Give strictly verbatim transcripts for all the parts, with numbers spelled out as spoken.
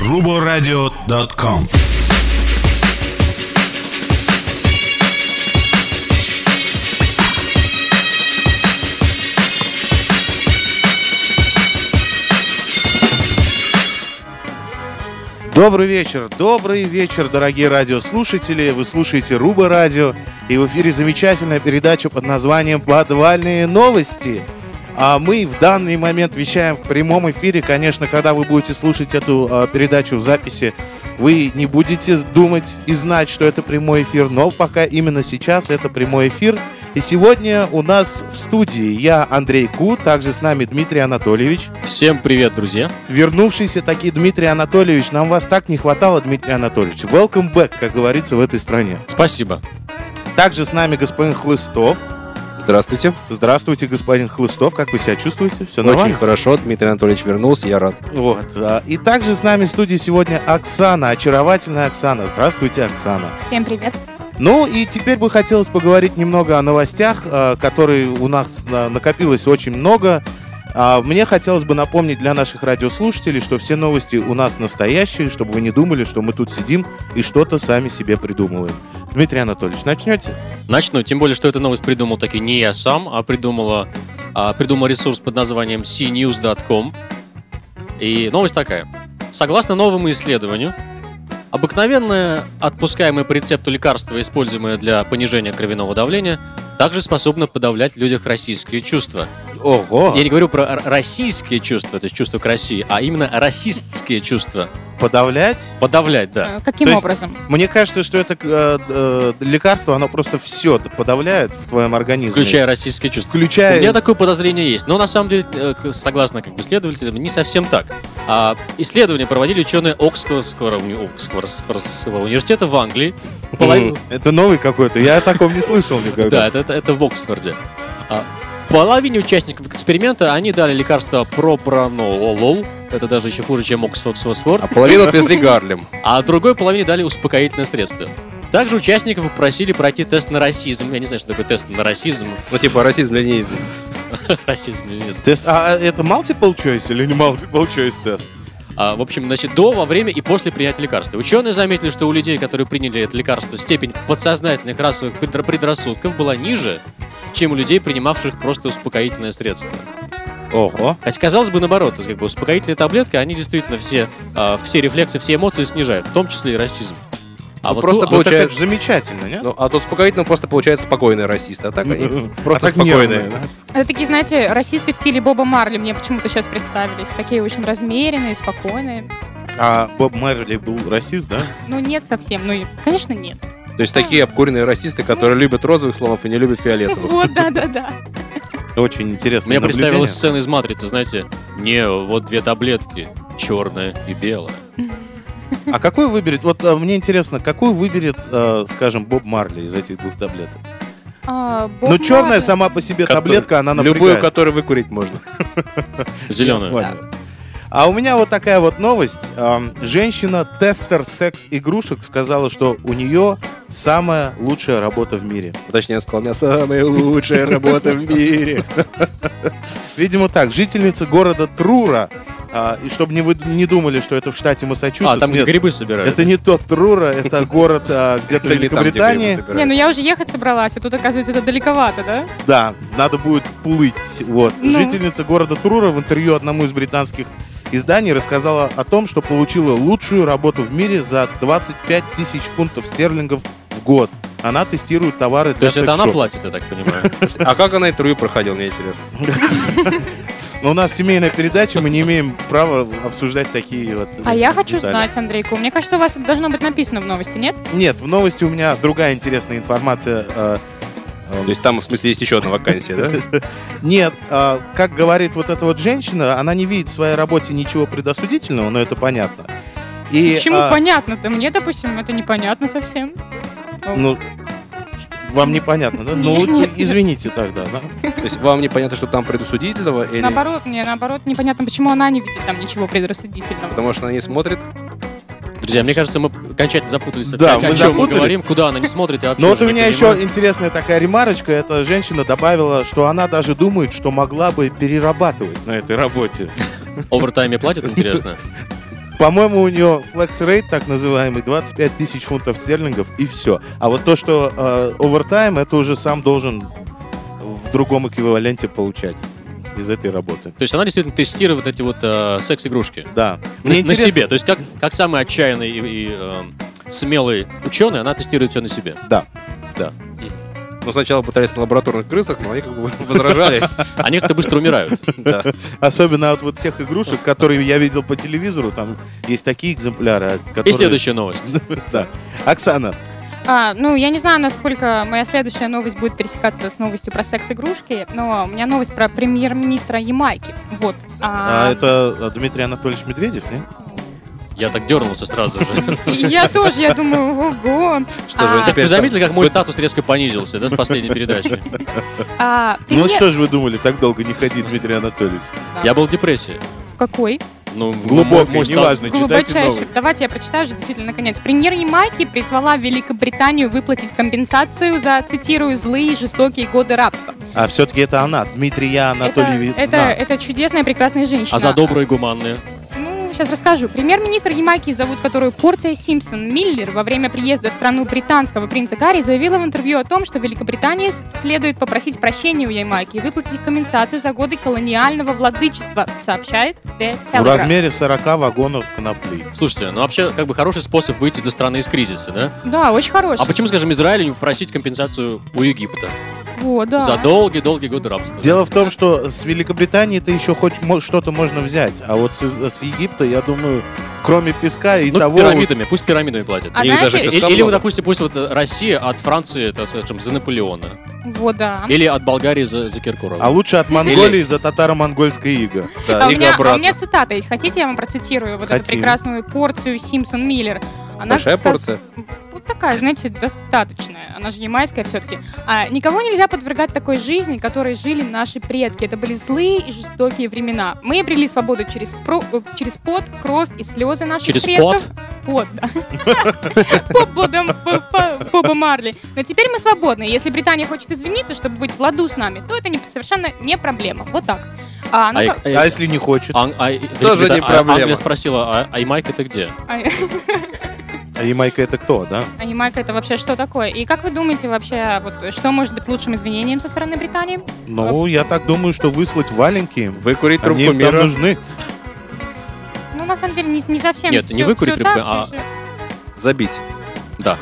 рубо радио точка ком. Добрый вечер, добрый вечер, дорогие радиослушатели. Вы слушаете Рубо Радио, и в эфире замечательная передача под названием «Подвальные новости». А мы в данный момент вещаем в прямом эфире. Конечно, когда вы будете слушать эту а, передачу в записи, вы не будете думать и знать, что это прямой эфир, но пока именно сейчас это прямой эфир. И сегодня у нас в студии я, Андрей Ку, также с нами Дмитрий Анатольевич. Всем привет, друзья. Вернувшийся таки Дмитрий Анатольевич. Нам вас так не хватало, Дмитрий Анатольевич. Welcome back, как говорится в этой стране. Спасибо. Также с нами господин Хлыстов. Здравствуйте. Здравствуйте, господин Хлыстов. Как вы себя чувствуете? Все Очень нормально? хорошо. Дмитрий Анатольевич вернулся, я рад. Вот. И также с нами в студии сегодня Оксана, очаровательная Оксана. Здравствуйте, Оксана. Всем привет. Ну и теперь бы хотелось поговорить немного о новостях, которые у нас накопилось очень много. Мне хотелось бы напомнить для наших радиослушателей, что все новости у нас настоящие, чтобы вы не думали, что мы тут сидим и что-то сами себе придумываем. Дмитрий Анатольевич, начнете? Начну, тем более, что эту новость придумал таки не я сам, а придумала, а, придумал ресурс под названием си ньюс точка ком. И новость такая. Согласно новому исследованию, обыкновенное отпускаемое по рецепту лекарство, используемое для понижения кровяного давления, также способно подавлять в людях российские чувства. Ого! Я не говорю про российские чувства, то есть чувства к России, а именно расистские чувства. Подавлять? Подавлять, да. Каким То образом? Есть, мне кажется, что это э, э, лекарство, оно просто все подавляет в твоем организме. Включая российские чувства. Включая... У меня такое подозрение есть. Но на самом деле, согласно как бы исследователям, не совсем так. А, исследования проводили ученые Оксфордского, Оксфордского университета в Англии. Половину... Это новый какой-то, я о таком не слышал никогда. Да, это, это, это в Оксфорде. А, половине участников эксперимента они дали лекарство пропранолол. Это даже еще хуже, чем Оксфорд. А половину отвезли Гарлем. А другой половине дали успокоительное средство. Также участников попросили пройти тест на расизм. Я не знаю, что такое тест на расизм. Ну, типа расизм-ленизм. Расизм-ленизм. Тест, а это multiple choice или не multiple choice тест? А, в общем, значит, до, во время и после принятия лекарства. Ученые заметили, что у людей, которые приняли это лекарство, степень подсознательных расовых предрассудков была ниже, чем у людей, принимавших просто успокоительное средство. Ого. Хотя, казалось бы, наоборот, то есть, как бы, успокоительные таблетки, они действительно все, а, все рефлексы, все эмоции снижают, в том числе и расизм. А ну, вот просто ту, получается а вот замечательно, нет? Ну, а тут успокоительно просто получается спокойные расисты, а так они просто а так спокойные. Нервные, да? Это такие, знаете, расисты в стиле Боба Марли мне почему-то сейчас представились. Такие очень размеренные, спокойные. А Боб Марли был расист, да? Ну, нет совсем. Ну, конечно, нет. То есть такие обкуренные расисты, которые любят розовых слонов и не любят фиолетовых. Вот, да-да-да. Очень интересно. Мне представилась сцена из «Матрицы», знаете, не, вот две таблетки, черная и белая. А какой выберет, вот а, мне интересно, какую выберет, а, скажем, Боб Марли из этих двух таблеток? А, ну, черная Марли... сама по себе Который... таблетка, она напрягает. Любую, которую выкурить можно. Зеленую. Да. А у меня вот такая вот новость. Женщина-тестер секс-игрушек сказала, что у нее самая лучшая работа в мире. Точнее, сказал, у меня самая лучшая работа в мире. Видимо так. Жительница города Трура. А, и чтобы не вы не думали, что это в штате Массачусетс. А, там нет, грибы собирают. Это не тот Трура, это город а, где-то в Великобритании. Не, ну я уже ехать собралась, а тут, оказывается, это далековато, да? Да, надо будет плыть. Вот. Ну. Жительница города Трура в интервью одному из британских изданий рассказала о том, что получила лучшую работу в мире за двадцать пять тысяч фунтов стерлингов в год. Она тестирует товары для секс-шопа. То есть это она платит, я так понимаю. А как она интервью проходила, мне интересно. Но у нас семейная передача, мы не имеем права обсуждать такие вот А я хочу детали. знать, Андрейку, мне кажется, у вас это должно быть написано в новости, нет? Нет, в новости у меня другая интересная информация. э, То есть там, в смысле, есть еще одна вакансия, да? Нет, э, как говорит вот эта вот женщина, она не видит в своей работе ничего предосудительного, но это понятно. И, Почему а, понятно-то? Мне, допустим, это непонятно совсем. Ну, вам непонятно, да? Ну, Нет. извините тогда, да? То есть вам непонятно, что там предусудительного? Или... Наоборот, мне наоборот непонятно, почему она не видит там ничего предрассудительного. Потому что она не смотрит? Друзья, мне кажется, мы окончательно запутались. Да, о, мы о чем запутались. мы говорим, куда она не смотрит и вообще. Но вот уже у не меня понимаю. еще интересная такая ремарочка. Эта женщина добавила, что она даже думает, что могла бы перерабатывать на этой работе. Овертайме платят, интересно? По-моему, у нее флекс-рейт, так называемый, двадцать пять тысяч фунтов стерлингов, и все. А вот то, что э, овертайм, это уже сам должен в другом эквиваленте получать из этой работы. То есть она действительно тестирует вот эти вот э, секс-игрушки Да. на, Мне на интересно- себе. То есть как, как самый отчаянный и, и, э, смелый ученый, она тестирует все на себе. Да, да. Ну, сначала пытались на лабораторных крысах, но они как бы возражали. А некоторые быстро умирают. Да. Особенно от вот тех игрушек, которые я видел по телевизору, там есть такие экземпляры, которые... И следующая новость. Да. Оксана, А, ну, я не знаю, насколько моя следующая новость будет пересекаться с новостью про секс-игрушки, но у меня новость про премьер-министра Ямайки. Вот. а А, это Дмитрий Анатольевич Медведев, нет? Я так дернулся сразу же. Я тоже, я думаю, ого. Что же, А, это Вы теперь заметили, как мой статус резко понизился, да, с последней передачи? а, Ну вот премьер- что же вы думали, так долго не ходить, Дмитрий Анатольевич? Я был в депрессии. Какой? Ну, Глубокой, мой статус- неважно, читайте Глубочайший. новость. Давайте я прочитаю же действительно наконец. Премьер Ямайки призвала Великобританию выплатить компенсацию за, цитирую, злые и жестокие годы рабства. А все-таки это она, Дмитрия Это, Анатольевич. это, это чудесная, прекрасная женщина. А за добрые гуманные? Ну, сейчас расскажу. Премьер-министр Ямайки, зовут которую Порция Симпсон Миллер, во время приезда в страну британского принца Гарри заявила в интервью о том, что Великобритании с- следует попросить прощения у Ямайки и выплатить компенсацию за годы колониального владычества, сообщает The В Telegraph. размере сорок вагонов конопли. Слушайте, ну вообще, как бы хороший способ выйти для страны из кризиса, да? Да, очень хороший. А почему, скажем, Израилю не попросить компенсацию у Египта Вот, да. за долгие-долгие годы рабства? Дело в том, что с Великобритании-то еще хоть мо- что-то можно взять, а вот с, с Египта, я думаю, кроме песка и Ну, того... пирамидами, пусть пирамидами платят. А Или знаете, даже Или, песка или, много. допустим, пусть вот Россия от Франции, так скажем, за Наполеона. вот, да. Или от Болгарии за, за Киркорова. А лучше от Монголии за татаро-монгольское иго. Да, А у, и меня, а у обратно. меня цитата есть. Хотите, я вам процитирую вот эту Хотим. прекрасную порцию Симпсон Миллер? Она Большая сказ- порция? Вот такая, знаете, достаточная. Она же ямайская все-таки. А, никого нельзя подвергать такой жизни, которой жили наши предки. Это были злые и жестокие времена. Мы обрели свободу через, про- э, через пот, кровь и слезы наших Через предков. Пот, да. По Бобам- по- по- Боба Марли. Но теперь мы свободны. Если Британия хочет извиниться, чтобы быть в ладу с нами, то это не- совершенно не проблема. Вот так. А, ну А, как- э, А если не хочет? Ан- а- Тоже Великобрита- не проблема. Англия спросила, а, а Ямайка это где? а- А Ямайка это кто, да? А Ямайка это вообще что такое? И как вы думаете вообще, вот что может быть лучшим извинением со стороны Британии? Ну, я так думаю, что выслать валенки им. Выкурить Они трубку им там мира. нужны. Ну, на самом деле, не, не совсем. Нет, не всё- выкурить всё трубку, так, а- ты же- Забить. Да.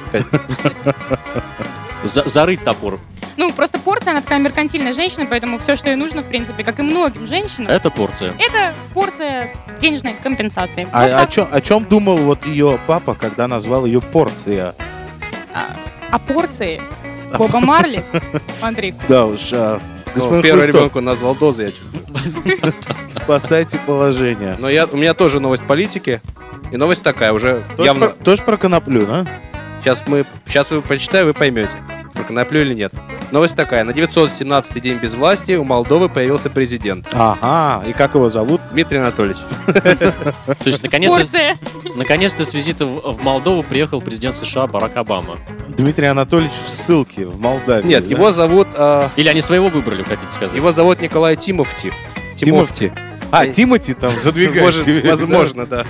За- зарыть топор. Ну, просто порция, она такая меркантильная женщина, поэтому все, что ей нужно, в принципе, как и многим женщинам, Это порция. это порция денежной компенсации. А Вот о так. чем, о чем думал вот ее папа, когда назвал ее порция? А, а порции Боба Марли, Андрей, Да уж, а, Ну, господин первый Хрустов, ребенку назвал дозы, я чувствую. спасайте положение. Но я, у меня тоже новость политики. И новость такая, уже Тоже, явно... про, тоже про коноплю, да? Сейчас мы, сейчас вы почитаю, вы поймете, про коноплю или нет. Новость такая. На девятьсот семнадцатый день безвластия у Молдовы появился президент. Ага, и как его зовут? Дмитрий Анатольевич. То есть, наконец-то, порция. наконец-то с визита в, в Молдову приехал президент США Барак Обама. Дмитрий Анатольевич в ссылке в Молдавии. Нет, да? его зовут... а, Или они своего выбрали, хотите сказать? его зовут Николай Тимофти. Тимофти. А, Тимати там задвигает. Может, тебе, возможно, да.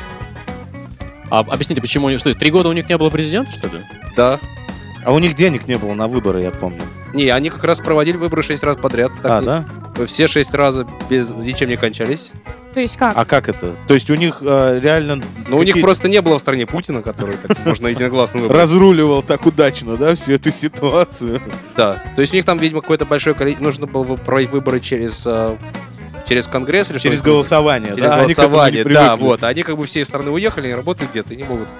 А объясните, почему они... Что, три года у них не было президента, что ли? Да. да? А у них денег не было на выборы, я помню. Не, они как раз проводили выборы шесть раз подряд. Так А, не- да? Все шесть раз без ничем не кончались. То есть как? А как это? То есть у них э, реально... Но у них какие- просто не было в стране Путина, который так можно единогласно выбрать. разруливал так удачно, да, всю эту ситуацию. Да. То есть у них там, видимо, какое-то большое количество... Нужно было вы- проводить выборы через... а, через Конгресс или что Через это называется? голосование, Через да? Они к этому не голосование, да, привыкли. вот. Они как бы всей страны уехали, они работают где-то и не могут.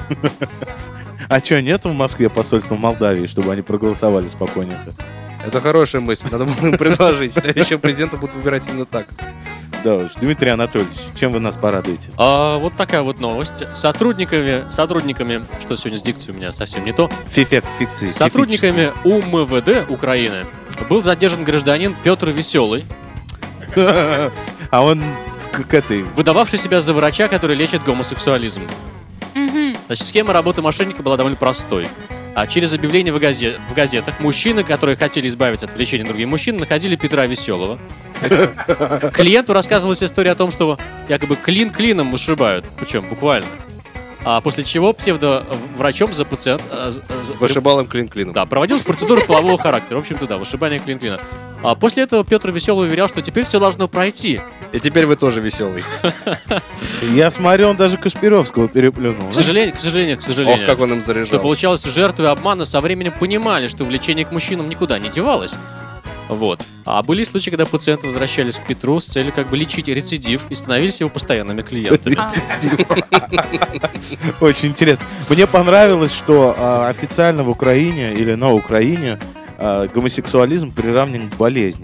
А что, нет в Москве посольства Молдавии, чтобы они проголосовали спокойненько? Это хорошая мысль, надо было им предложить. Следующего президента будут выбирать именно так. Да уж. Дмитрий Анатольевич, чем вы нас порадуете? А, вот такая вот новость. Сотрудниками, сотрудниками, что сегодня с дикцией у меня совсем не то, Фифек, фикции. сотрудниками УМВД Украины был задержан гражданин Петр Веселый, фифический. А он к, к этой... выдававший себя за врача, который лечит гомосексуализм. Мгм. Значит, схема работы мошенника была довольно простой. А через объявление в, газе- в газетах мужчины, которые хотели избавиться от влечения других мужчин, находили Петра Веселого. Клиенту рассказывалась история о том, что якобы клин клином вышибают. Причем буквально. А после чего псевдоврачом за пациент... а, за- за- Вышибалом клин-клином. Да, проводилась процедура полового характера. В общем-то, да, вышибание клин-клина. А после этого Петр Веселый уверял, что теперь все должно пройти. И теперь вы тоже веселый. Я смотрю, он даже Кашпировского переплюнул. К сожалению, к сожалению, к сожалению. Ох, как он им Что заряжал. получалось, жертвы обмана со временем понимали, что влечение к мужчинам никуда не девалось. Вот. А были случаи, когда пациенты возвращались к Петру с целью как бы лечить рецидив и становились его постоянными клиентами. А, Очень интересно. Мне понравилось, что а, официально в Украине или на Украине а, гомосексуализм приравнен к болезни.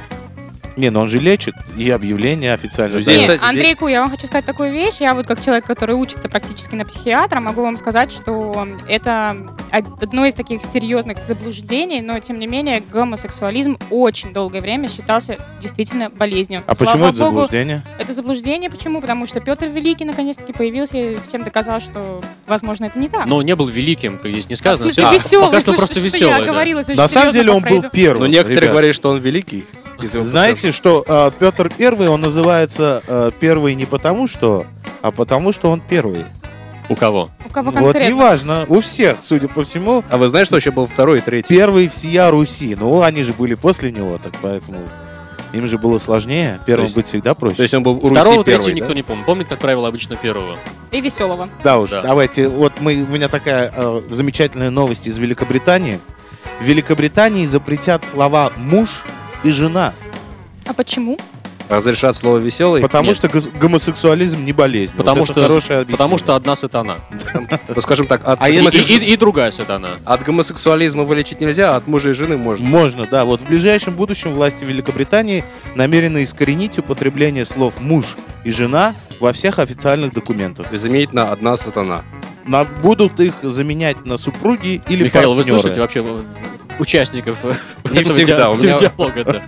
Не, ну он же лечит, и объявление официально. Ну, здесь Нет, это- здесь- Андрейку, я вам хочу сказать такую вещь. Я вот как человек, который учится практически на психиатра, могу вам сказать, что это одно из таких серьезных заблуждений, но тем не менее гомосексуализм очень долгое время считался действительно болезнью. А Слава почему это богу, заблуждение? Это заблуждение. Почему? Потому что Петр Великий наконец-таки появился и всем доказал, что, возможно, это не так. Но не был великим, как здесь не в сказано. смысле, Всё- веселый. Пока что Слушай, просто что веселый. я да. оговорилась очень На самом серьезно деле по он был Фрейду. первым. Но некоторые ребят. говорят, что он великий. из его Знаете, что э, Петр Первый, он называется э, первый не потому что, а потому что он первый. У кого? У кого Вот конкретно? неважно, у всех, судя по всему, пациент. А вы знаете, что еще был второй и третий? первый всея Руси. Ну, они же были после него, так поэтому им же было сложнее. Первым есть- быть всегда проще. То есть он был у Второго, Руси третьего первый, никто да? не помнит. Помнит, как правило, обычно первого. И веселого. Да уж, Да. давайте. Вот мы, у меня такая э, замечательная новость из Великобритании. В Великобритании запретят слова «муж» и «жена», А почему? Разрешат слово веселый. потому Нет. что гос- гомосексуализм не болезнь. Потому Вот это что, хорошее объяснение. потому что одна сатана. Ну, скажем так, от, А И, если- гомосексу- и- и другая сатана. от гомосексуализма вылечить нельзя, а от мужа и жены можно. Можно, да. Вот в ближайшем будущем власти Великобритании намерены искоренить употребление слов «муж» и «жена» во всех официальных документах. И заменить на одна сатана. На- будут их заменять на супруги или Михаил, вы партнеры. слушаете вообще э, участников э, Не этого всегда, ди- у меня- диалога? Да.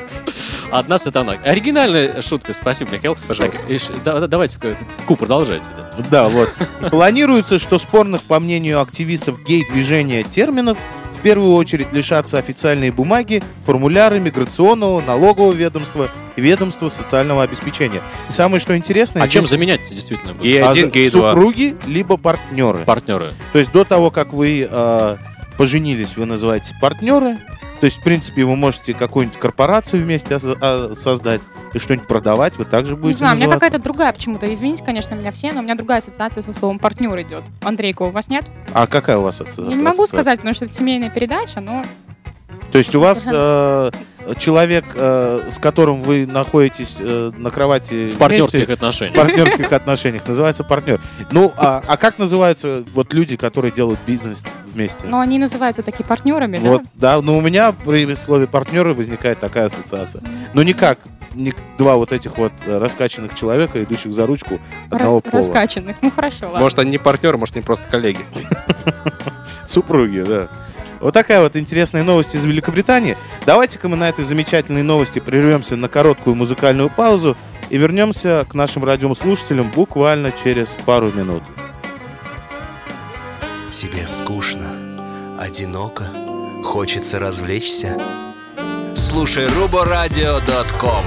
Одна сатана. Оригинальная шутка, спасибо, Михаил. Пожалуйста. Так, и ш- да- да- давайте, э, Ку, продолжайте. да. Да, вот. Планируется, что спорных, по мнению активистов гей-движения, терминов в первую очередь лишатся официальные бумаги, формуляры миграционного, налогового ведомства и ведомства социального обеспечения. И самое, что интересно, А чем здесь, заменять действительно будут? Гей а, один, за- гей два. супруги либо партнеры. Партнеры. То есть до того, как вы э, поженились, вы называетесь партнеры. То есть, в принципе, вы можете какую-нибудь корпорацию вместе ос- а, создать и что-нибудь продавать, вы также будете Не знаю, у меня называться. какая-то другая почему-то. Извините, конечно, меня все, но у меня другая ассоциация со словом партнер идет. Андрейка, у вас нет? А какая у вас ассоциация? Я не могу сказать, потому что это семейная передача, но То есть у вас э, человек, э, с которым вы находитесь э, на кровати В партнерских вместе, в отношениях. партнерских отношениях, называется партнер. Ну, а, а как называются вот люди, которые делают бизнес вместе? но они называются такие партнерами, Вот, да? да, но у меня при слове партнеры возникает такая ассоциация. Но никак не два вот этих вот э, раскачанных человека, идущих за ручку одного Рас- пола. раскачанных. Ну хорошо, ладно. Может, они не партнеры, может, они просто коллеги. Супруги, да. Вот такая вот интересная новость из Великобритании. Давайте-ка мы на этой замечательной новости прервемся на короткую музыкальную паузу и вернемся к нашим радиослушателям буквально через пару минут. Тебе скучно, одиноко, хочется развлечься? Слушай руборадио точка ком.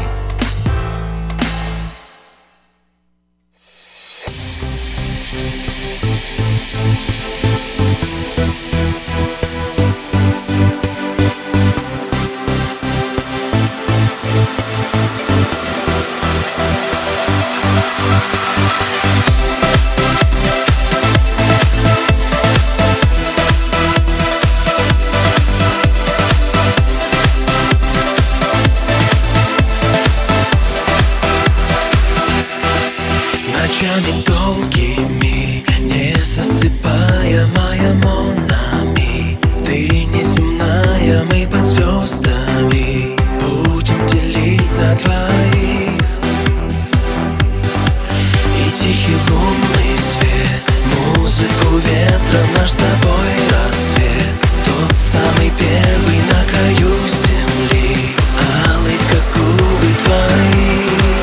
Ночами долгими, не засыпаемая монами. Ты неземная, мы под звездами будем делить на двоих. И тихий лунный свет, музыку ветра, наш с тобой рассвет. Тот самый первый на краю земли, алый, как губы твои.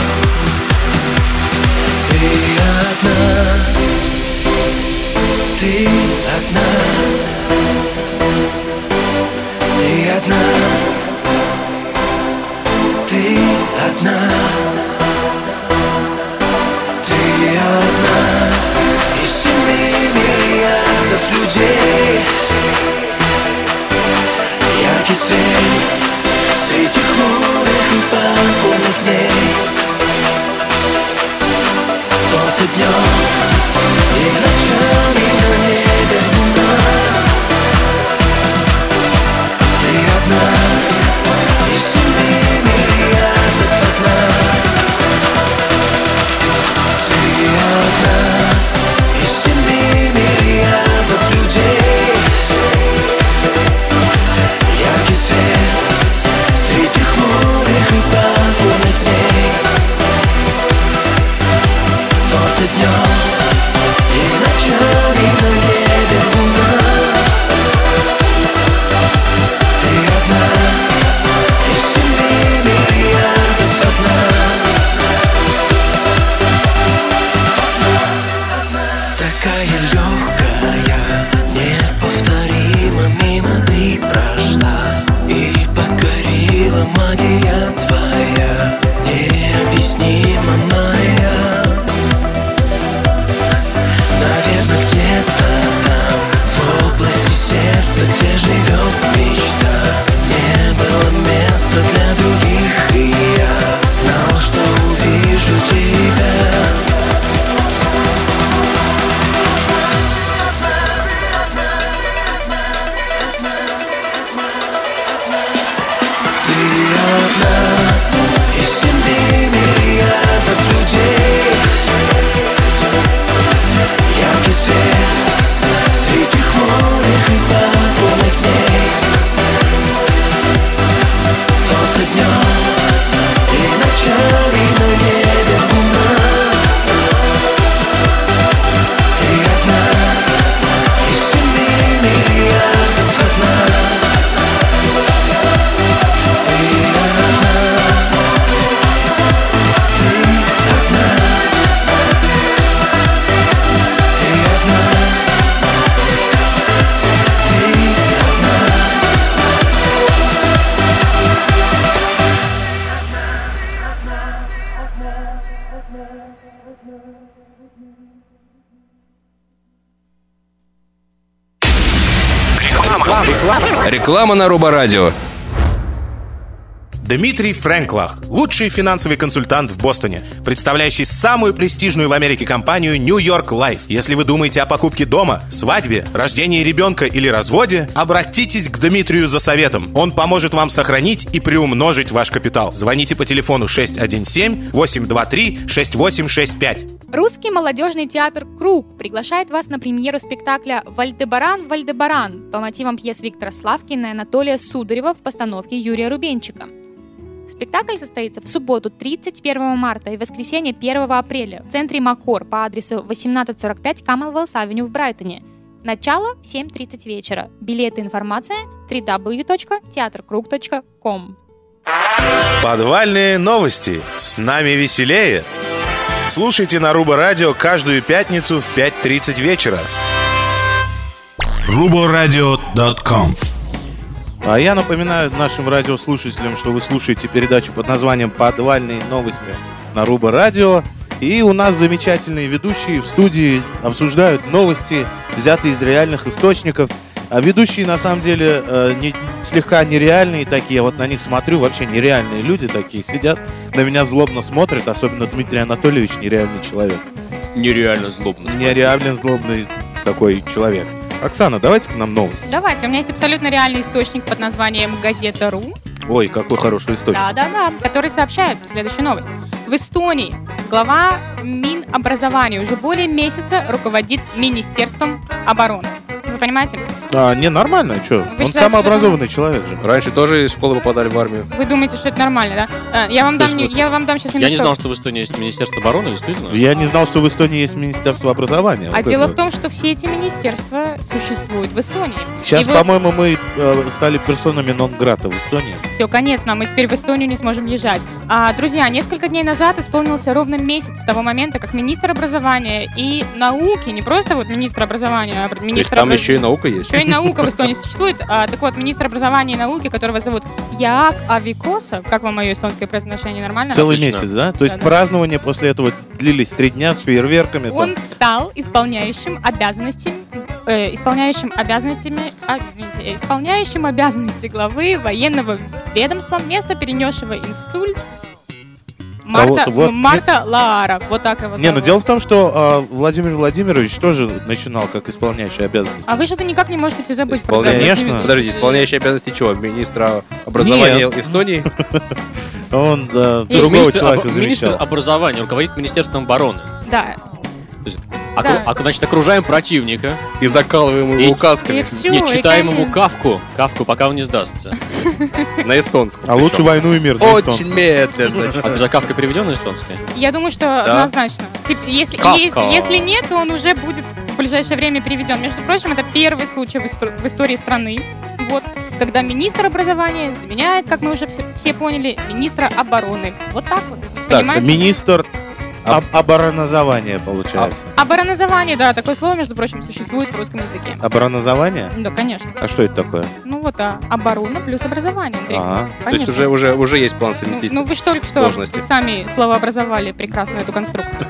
Ты одна, ты одна, ты одна, ты одна, ты одна, и семь легкая, неповторимо мимо ты прошла и покорила магия твоя, необъяснима моя. Наверное, где-то там, в области сердца, где живет мечта, не было места для других, и я знал, что увижу тебя. Реклама на Рубо-радио. Дмитрий Фрэнклах, лучший финансовый консультант в Бостоне, представляющий самую престижную в Америке компанию New York Life. Если вы думаете о покупке дома, свадьбе, рождении ребенка или разводе, обратитесь к Дмитрию за советом. Он поможет вам сохранить и приумножить ваш капитал. Звоните по телефону шесть один семь восемь два три шесть восемь шесть пять. Русский молодежный театр «Круг» приглашает вас на премьеру спектакля «Вальдебаран, Вальдебаран» по мотивам пьес Виктора Славкина и Анатолия Сударева в постановке Юрия Рубенчика. Спектакль состоится в субботу тридцать первого марта и воскресенье первого апреля в центре Макор по адресу восемнадцать сорок пять Камелвеллс-авеню в Брайтоне. Начало в семь тридцать вечера. Билеты и информация дабл ю дабл ю дабл ю точка театр круг точка ком. Подвальные новости. С нами веселее. Слушайте на Рубо-радио каждую пятницу в пять тридцать вечера. рубо радио точка ком. А я напоминаю нашим радиослушателям, что вы слушаете передачу под названием «Подвальные новости» на Рубо-радио. И у нас замечательные ведущие в студии обсуждают новости, взятые из реальных источников. А ведущие, на самом деле, э, не, слегка нереальные такие. Я вот на них смотрю, вообще нереальные люди такие сидят. На меня злобно смотрят, особенно Дмитрий Анатольевич, нереальный человек. Нереально злобно. Нереально злобный такой человек. Оксана, давайте к нам новости. Давайте, у меня есть абсолютно реальный источник под названием «Газета.ру». Ой, какой хороший источник. Да-да-да, который сообщает следующую новость. В Эстонии глава Минобразования уже более месяца руководит Министерством обороны. Вы понимаете? А, не, нормально, что? Он считаете, самообразованный человек же. Раньше тоже из школы попадали в армию. Вы думаете, что это нормально, да? Я вам, дам, не, я вам дам сейчас немножко... Я не знал, что в Эстонии есть Министерство обороны, действительно. Я не знал, что в Эстонии есть Министерство образования. А вот дело это. в том, что все эти министерства существуют в Эстонии. Сейчас, И вы- по-моему, мы э, стали персонами нон-грата в Эстонии. Все, конец нам, мы теперь в Эстонию не сможем езжать. А, друзья, несколько дней назад исполнился ровно месяц с того момента, как министр образования и науки, не просто вот министр образования, а То есть министр там образ- еще и наука есть. Еще и наука в Эстонии существует. А, так вот, министр образования и науки, которого зовут Яак Авикосов. Как вам мое эстонское произношение, нормально? Целый Отлично. месяц, да? То есть Да-да. празднования после этого длились три дня с фейерверками. там. Он стал исполняющим обязанностями, э, исполняющим обязанностями, а, извините, э, исполняющим обязанности главы военного ведомства, место перенесшего инсульт Марта, вот- вот- Марта Лаара. Вот так его зовут. Не, ну дело в том, что э, Владимир Владимирович тоже начинал как исполняющий обязанности. А вы что-то никак не можете все забыть. Исполня- про Владимира Конечно. Владимировича. Подожди, исполняющий обязанности чего? Министра образования Эстонии? Он да, Есть другого министр, человека об- министр замещал. образования руководит Министерством обороны. Да. То есть, окру- Да. ок- значит, окружаем противника, И закалываем И- его указками И все, не читаем ему конец. Кавку, Кавку, пока он не сдастся. на эстонском. А лучше причем. войну и мир. на Очень эстонском. медленно. А ты за Кавка переведен на эстонский? Я думаю, что однозначно. Тип- если, Кавка. если, если нет, то он уже будет в ближайшее время переведен. Между прочим, это первый случай в, истор- в истории страны, вот, когда министр образования заменяет, как мы уже все, все поняли, министра обороны. Вот так вот. Так, Понимаете? министр Об- оборонозование, получается. Оборонозование, да, такое слово, между прочим, существует в русском языке. Оборонозование? Да, конечно. А что это такое? Ну вот, а оборона плюс образование, Андрей. Ага. То есть Конечно. уже, уже, уже есть план Ну, совместить ну вы же только что должности. сами словообразовали прекрасную эту конструкцию.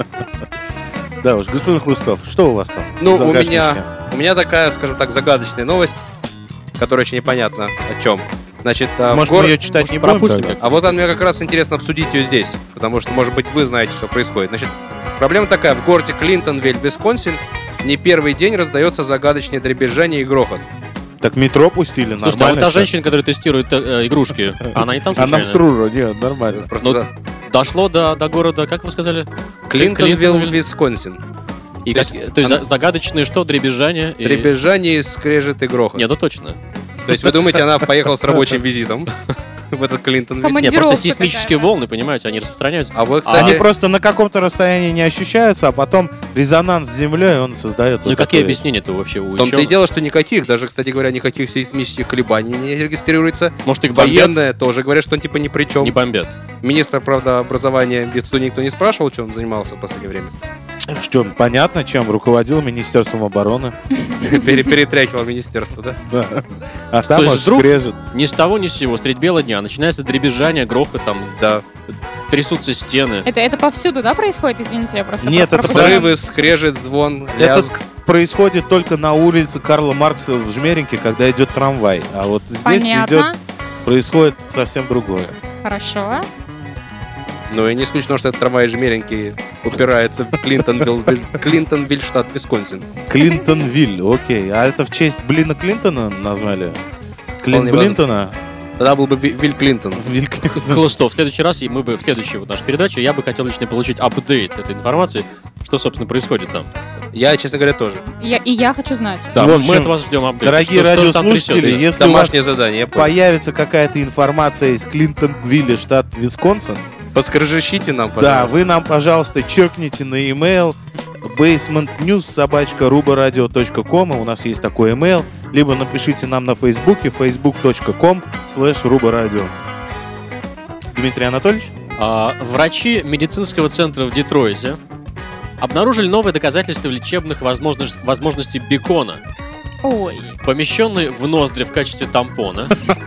Да уж, господин Хлыстов, что у вас там? Ну, в у загашничке? меня, у меня такая, скажем так, загадочная новость, которая еще непонятно о чем. Значит, а, в Может, гор- мы ее читать может, не будем? пропустим тогда? как-то? А вот мне как раз интересно обсудить ее здесь, потому что, может быть, вы знаете, что происходит. Значит, проблема такая. В городе Клинтонвиль, Висконсин, не первый день раздается загадочное дребезжание и грохот. Так метро пустили, Слушайте, а вот нормально. та всё. женщина, которая тестирует э, игрушки, она не там Она случайно? в Труру, нет, нормально. Просто Ну, за- Дошло до, до города, как вы сказали? Клинтонвилл, Клинтонвилл. Висконсин. И То как- есть то есть она- за- загадочные что? Дребезжание? и- Дребезжание, скрежет и грохот. Не, ну точно. То есть вы думаете, она поехала с рабочим визитом в этот Клинтонвилл? Команд- Не, просто Командировка сейсмические какая-то. волны, понимаете, они распространяются. А вот, А Они кстати, просто на каком-то расстоянии не ощущаются, а потом резонанс с землей он создает. Ну и вот какие такой- объяснения-то вообще у в том-то и ученых? дело, что никаких, даже, кстати говоря, никаких сейсмических колебаний не регистрируется. Может, их бомбят? Военные тоже говорят, что он типа ни при чем. Не бомбят. Министр, правда, образования, без туда никто не спрашивал, чем он занимался в последнее время. Что, понятно, чем руководил Министерством обороны. Пере- Перетряхивал министерство, да? Да. А там То есть вот вдруг- скрежет. Ни с того ни с сего, средь бела дня, начинается дребезжание, грохот, там Да. трясутся стены. Это, это повсюду, да, происходит? Извините, я просто... Нет, про- это пропустила. Взрывы, скрежет, звон, Это лязг. происходит только на улице Карла Маркса в Жмеринке, когда идет трамвай. А вот здесь Понятно. идет, происходит совсем другое. Хорошо. Ну и не исключено, что этот трамвай Жмеринки упирается в Клинтонвилл, Клинтонвиль, штат Висконсин. Клинтонвиль, окей. А это в честь Блина Клинтона назвали? Клин Вполне Блинтона? Тогда был бы Ви- Виль Клинтон. Виль Клинтон. Хлыстов, в следующий раз, и мы бы в следующей вот нашей передаче, я бы хотел лично получить апдейт этой информации, что, собственно, происходит там. Я, честно говоря, тоже. Я, и я хочу знать. Да, В общем, мы от вас ждем апдейт. дорогие Что- что же там радиослушатели, трясется? если у вас Домашнее задание, я понял. появится какая-то информация из Клинтонвилля, штат Висконсин, Поскоржащите нам, да, пожалуйста. вы нам, пожалуйста, черкните на e-mail basementnews собака рубарадио точка ком, у нас есть такой email, либо напишите нам на фейсбуке facebook.com slash рубарадио. Дмитрий Анатольевич? А, врачи медицинского центра в Детройте обнаружили новые доказательства лечебных возможностей, возможностей бекона, Ой. помещенный в ноздри в качестве тампона.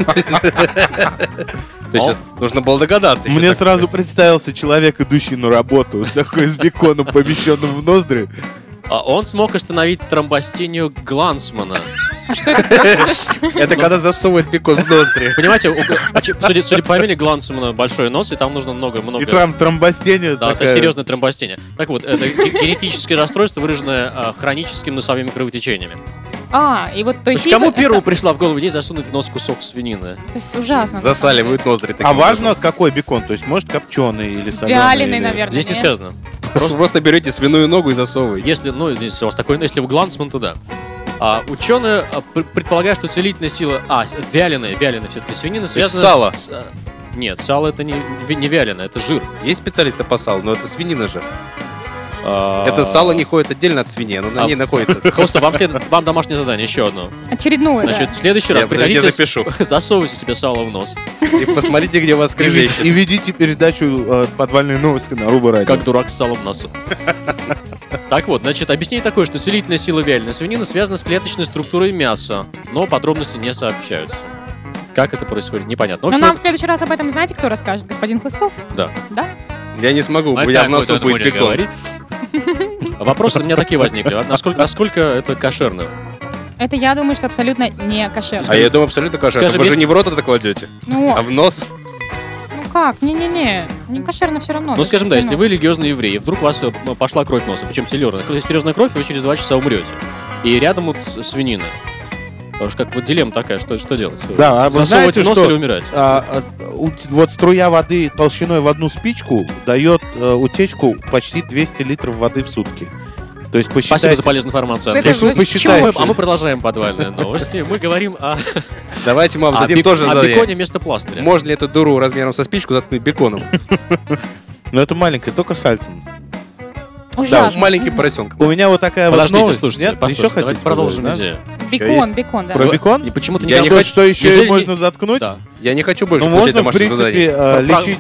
То есть нужно было догадаться. еще Мне так. сразу представился человек, идущий на работу, такой с беконом, помещенным в ноздри. А он смог остановить тромбостению Глансмана. А что это такое? Что- Это когда засовывает бекон в ноздри. Понимаете, у- а че- судя, судя по фамилии Глансмана большой нос, и там нужно много-много... И там тромбостение Да, это такая. серьезное тромбостение. Так вот, это ге- генетическое расстройство, выраженное а, хроническими носовыми кровотечениями. А, и вот, то То есть... есть кому их- первому пришла в голову идея засунуть в нос кусок свинины? То есть ужасно. на самом Засаливают ноздри. таким А важно, образом. какой бекон? То есть, может, копченый или деле. соленый? Вяленый, или- наверное. Здесь не нет? сказано. Просто, просто берете свиную ногу и засовываете. Если, ну, здесь у вас такой, если в Глансман, то да. А, ученые а, пр- предполагают, что целительная сила... А, с- вяленая, вяленая все-таки свинина связана... сало. с, а, нет, сало это не, ви- не вяленое, это жир. Есть специалисты по салу, но это свинина же. А, Это сало не ходит отдельно от свиньи, оно на А. ней находится. Просто вам, след- вам домашнее задание, еще одно. Очередное, Значит, да. в следующий раз Я, подожди, приходите, запишу. с- засовывайте себе сало в нос. И посмотрите, где у вас И, ви- скрежещет. и ведите передачу э, «Подвальные новости» на Руба Радио. Как дурак с салом в носу. Так вот, значит, объяснение такое, что целительная сила вяленой свинины связана с клеточной структурой мяса, но подробности не сообщаются. Как это происходит, непонятно. В Но общем, нам в следующий раз об этом знаете, кто расскажет? Господин Хлыстов? да. Да? Я не смогу, у А меня так в вот носу это будет будем бекон. говорить. Вопросы у меня такие возникли. А Насколько, насколько это кошерно? Это, я думаю, что абсолютно не кошерно. А я думаю, абсолютно кошерно. Скажем, Вы же есть- не в рот это кладете, Ну, а в нос. ну как? Не-не-не. Не кошерно все равно. Ну, скажем, да, если Все вы религиозный еврей, и вдруг у вас э, пошла кровь носа, причем серьезная, серьезная кровь, и вы через два часа умрете. И рядом вот с- свинина. Потому что как вот дилемма такая, что, что делать? Да, а вы Засовывать знаете, в нос что или умирать? а, а, у- вот струя воды толщиной в одну спичку дает э, утечку почти двести литров воды в сутки. То есть Спасибо посчитайте, за полезную информацию, Это Андрей. если вы вы посчитаете, А мы продолжаем подвальные новости. Мы говорим о, Давайте мы вам о, зададим бек- тоже о задание. беконе вместо пластыря. Можно ли эту дуру размером со спичку заткнуть беконом? ну это маленькое, только сальцем. Ужасно. Маленьким Мгм. поросенком. У меня вот такая Подождите, вот новость. слушайте, Нет? послушайте, Еще хотите давайте продолжим продолжить, идею. Бекон, бекон, да. да? Про бекон? И почему-то Я не каждый- Что, что еще Неужели можно не- заткнуть? Да. Я не хочу больше Ну, получать можно, в домашнее принципе, задание. э, Про- лечить,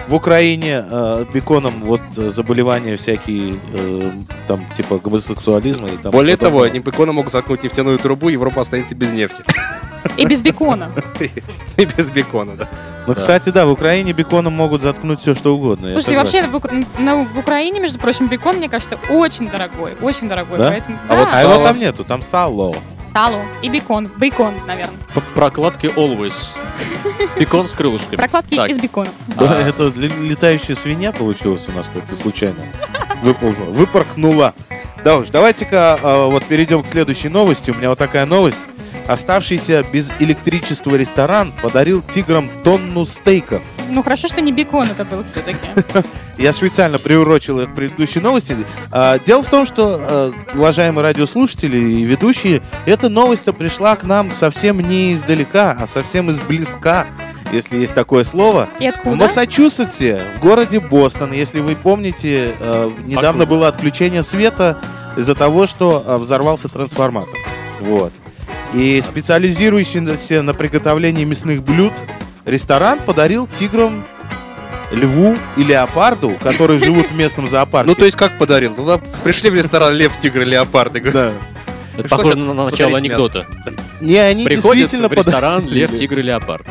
В Украине э, беконом вот э, заболевания всякие, э, там, типа гомосексуализма и там. Более подобного. того, одним беконом могут заткнуть нефтяную трубу, Европа останется без нефти. И без бекона. И без бекона, да. Ну, кстати, да, в Украине беконом могут заткнуть все, что угодно. я Слушайте, согласен. вообще в, Укра- на- в Украине, между прочим, бекон, мне кажется, очень дорогой. Очень дорогой. Да? Поэтому, А да, вот А его сало. там нету, там сало. сало и бекон. Бекон, наверное. П- Прокладки always. Бекон с крылышками. Прокладки Так. из бекона. Да, это ли- летающая свинья получилась у нас как-то случайно. Выползла, выпорхнула. Да уж, давайте-ка а, вот перейдем к следующей новости. У меня вот такая новость. Оставшийся без электричества ресторан подарил тиграм тонну стейков. Ну, хорошо, что не бекон это был все-таки. Я специально приурочил их к предыдущей новости. А, Дело в том, что, а, уважаемые радиослушатели и ведущие, эта новость-то пришла к нам совсем не издалека, а совсем изблизка, если есть такое слово. И В откуда? Массачусетсе, в городе Бостон, если вы помните, э, недавно Откуда? было отключение света из-за того, что э, взорвался трансформатор. Вот. И специализирующийся на приготовлении мясных блюд ресторан подарил тиграм, льву и леопарду, которые живут в местном зоопарке. Ну, то есть как подарил? Туда пришли в ресторан лев, тигр, леопард. И говорят, Да. Это Что похоже же на на начало подарить анекдота. Не, они Приходят действительно в ресторан подарили- лев, тигр и леопард.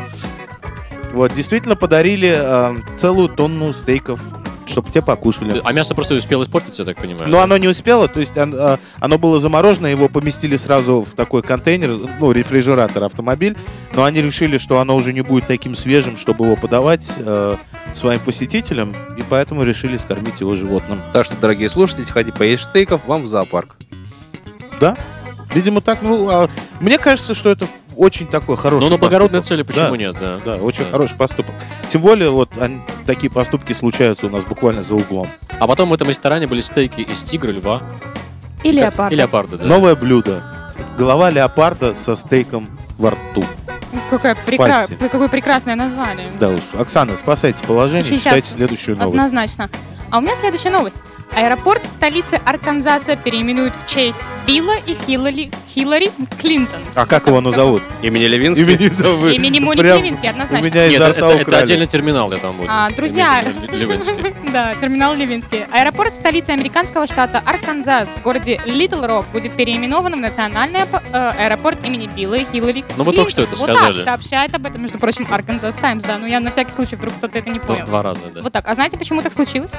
Вот, действительно подарили э, целую тонну стейков, чтобы те покушали. А мясо просто успело испортиться, я так понимаю. Но оно не успело, то есть он- а, оно было заморожено, его поместили сразу в такой контейнер, ну, рефрижератор, автомобиль, но они решили, что оно уже не будет таким свежим, чтобы его подавать э, своим посетителям, и поэтому решили скормить его животным. Так что, дорогие слушатели, хотите поесть стейков, вам в зоопарк. Да? Видимо, так, ну, а, мне кажется, что это очень такой хороший Ну, на благородной поступок. цели почему Да. нет, да. Да, очень Да. хороший поступок. Тем более, вот они- такие поступки случаются у нас буквально за углом. А потом в этом ресторане были стейки из тигра, льва И леопард. и леопарда, да. Новое блюдо. Голова леопарда со стейком во рту. Какое, прекра- Пасти. какое прекрасное название. Да уж. Оксана, спасайте положение, Сейчас. читайте следующую новость. Однозначно. А у меня следующая новость. Аэропорт в столице Арканзаса переименуют в честь Билла и Хиллари, Хиллари Клинтон. А как его назовут? Имени Левинский? Имени, да, вы Имени Моники прям Левински, У однозначно. меня Нет, изо это, рта это украли. отдельный терминал я там буду. А, друзья. Имени Левинский. Да, терминал Левинский. Аэропорт в столице американского штата Арканзас в городе Литл Рок будет переименован в национальный апо- э, аэропорт имени Билла и Хиллари Ну, вы Клинтон. только что это Вот сказали. так сообщает об этом, между прочим, Арканзас Таймс, да. Но я на всякий случай, вдруг кто-то это не Два, понял. два раза, да. Вот так. А знаете, почему так случилось?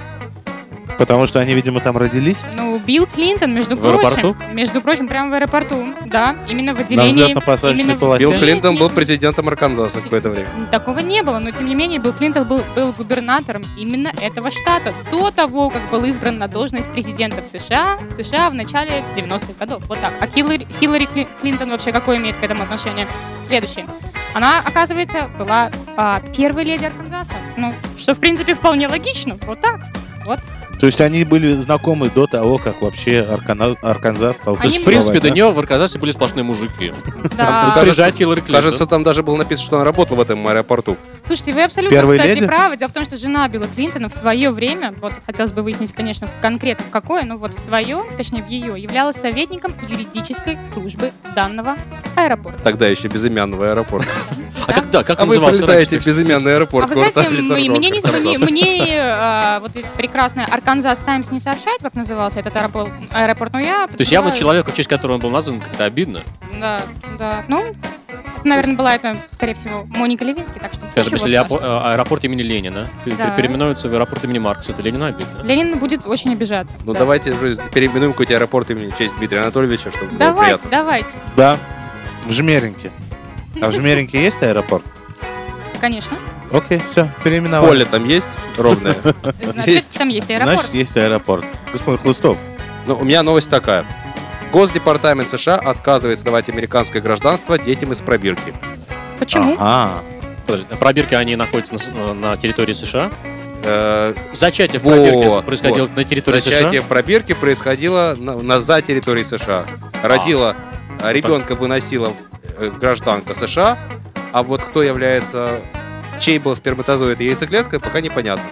Потому что они, видимо, там родились. Ну, Билл Клинтон, между В прочим, аэропорту? между прочим, прямо в аэропорту, да, именно в На отделении. взлетно-посадочной именно в полосе. Билл отделении Клинтон был Клин- президентом Арканзаса какое-то время. Такого не было, но тем не менее Билл Клинтон был, был губернатором именно этого штата до того, как был избран на должность президента в США, в США в начале девяностых годов. Вот так. А Хиллари, Хиллари Кли- Клинтон вообще какое имеет к этому отношение? Следующее. Она, оказывается, была а, первой леди Арканзаса. Ну, что, в принципе, вполне логично. Вот так. Вот. То есть они были знакомы до того, как вообще Аркана- Арканзас стал Они В существовать, принципе, да? до нее в Арканзасе были сплошные мужики. Да. кажется- Приезжает Хиллари Клинтон. Кажется, там даже было написано, что она работала в этом аэропорту. Слушайте, вы абсолютно, Первая кстати, леди? правы. Дело в том, что жена Билла Клинтона в свое время, вот хотелось бы выяснить, конечно, конкретно в какое, но вот в свое, точнее в ее, являлась советником юридической службы данного аэропорта. Тогда еще безымянного аэропорта. А как, да, как А вы назывался прилетаете раньше? в безымянный аэропорт. А вы знаете, квартала м- Литл мне, не, Рока. мне, мне, э, вот эта прекрасная Арканзас Таймс не сообщает, как назывался этот аэропорт, аэропорт, но я... То есть явно предполагаю- человек, в честь которого он был назван, как-то обидно. Да, да. Ну, это, наверное, была это, скорее всего, Моника Левински, так что... Скажем, ничего если леопо- страшного. э, аэропорт имени Ленина пе- Да. переименуется в аэропорт имени Маркса, это Ленину обидно. Ленин будет очень обижаться. Ну да. давайте уже переименуем какой-то аэропорт имени в честь Дмитрия Анатольевича, чтобы было Давайте, приятно. давайте, Да, в Жмеринке. А в Жмеринке есть аэропорт? конечно. Окей, все, переименовали. Поле там есть ровное. Значит, Есть. там есть аэропорт. Значит, есть аэропорт. Господин Хлыстов, Ну, у меня новость такая. Госдепартамент США отказывается давать американское гражданство детям из пробирки. Почему? ага. Подожди, Пробирки, они находятся на, с- э, на территории США. Э, Зачатие в Вот, пробирке происходило вот. на территории Зачатие США. в пробирке происходило на, на- за территорией США. Родила, а, ребенка выносила э, гражданка США, а вот кто является, чей был сперматозоид и яйцеклетка, пока непонятно.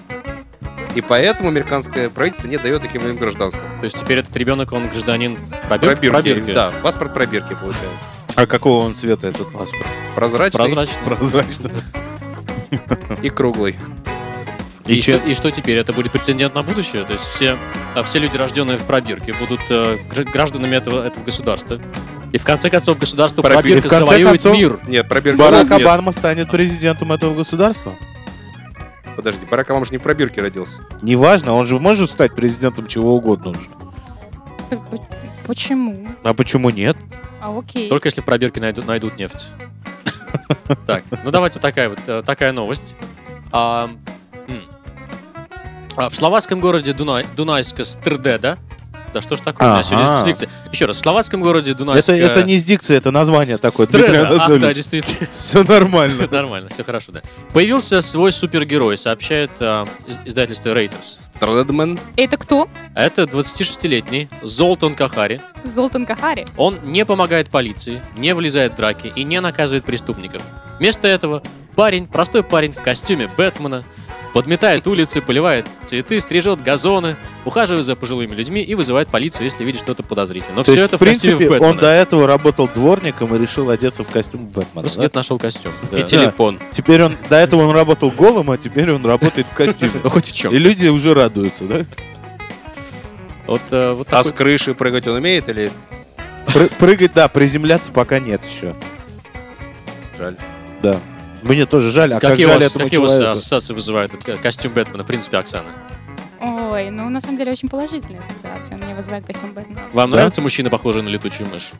И поэтому американское правительство не дает таким людям гражданство. То есть теперь этот ребенок, он гражданин пробир- Пробирки, пробирки. да, паспорт пробирки получает. А какого он цвета этот паспорт? Прозрачный Прозрачный. Прозрачный. и круглый. И И, че- что, и что теперь? Это будет прецедент на будущее? То есть все, а, все люди, рожденные в пробирке, будут э, гр- гражданами этого, этого государства. И в конце концов государство Пробир- пробирка И в конце завоюет концов- мир. Нет, пробирка... Барак нет. Обама станет президентом этого государства. Подожди, Барак Обама же не в пробирке родился. Неважно, он же может стать президентом чего угодно уже. П- п- Почему? А почему нет? А, окей. Только если в пробирке найдут, найдут нефть. Так, ну давайте такая вот э, такая новость. А, м. А, В словацком городе Дунай, Дунайска Стрдеда. Да что ж такое? у меня сегодня Ага. с дикцией. Еще раз, в словацком городе Дунайска... Это, это не с дикцией, это название такое. Дмитрий Стреда. Ах, да, Анатольевич. действительно. Все нормально. Нормально, все хорошо, да. Появился свой супергерой, сообщает а, из- издательство Reuters. Стрэдмен. Это кто? Это двадцатишестилетний Золтан Кахари. Золтан Кахари. Он не помогает полиции, не влезает в драки и не наказывает преступников. Вместо этого парень, простой парень в костюме Бэтмена, подметает улицы, поливает цветы, стрижет газоны, ухаживает за пожилыми людьми и вызывает полицию, если видит что-то подозрительное. Но То все есть, это в в костюме принципе, Бэтмена. он до этого работал дворником и решил одеться в костюм Бэтмена. Просто да? где-то нашел костюм. Да. И телефон. Теперь он, до этого он работал голым, а теперь он работает в костюме. Ну, хоть в чем. И люди уже радуются, да? Вот, э, вот А такой- с крыши прыгать он умеет или... Пры- Прыгать, да, приземляться пока нет еще. Жаль. Да. Мне тоже жаль, а как Какие, у жаль вас, этому какие у вас человеку. ассоциации вызывает этот ко- костюм Бэтмена, в принципе, Оксана? Ой, ну на самом деле очень положительная ассоциация. Мне вызывает костюм Бэтмена. Вам Да? нравятся мужчины, похожие на летучую мышь?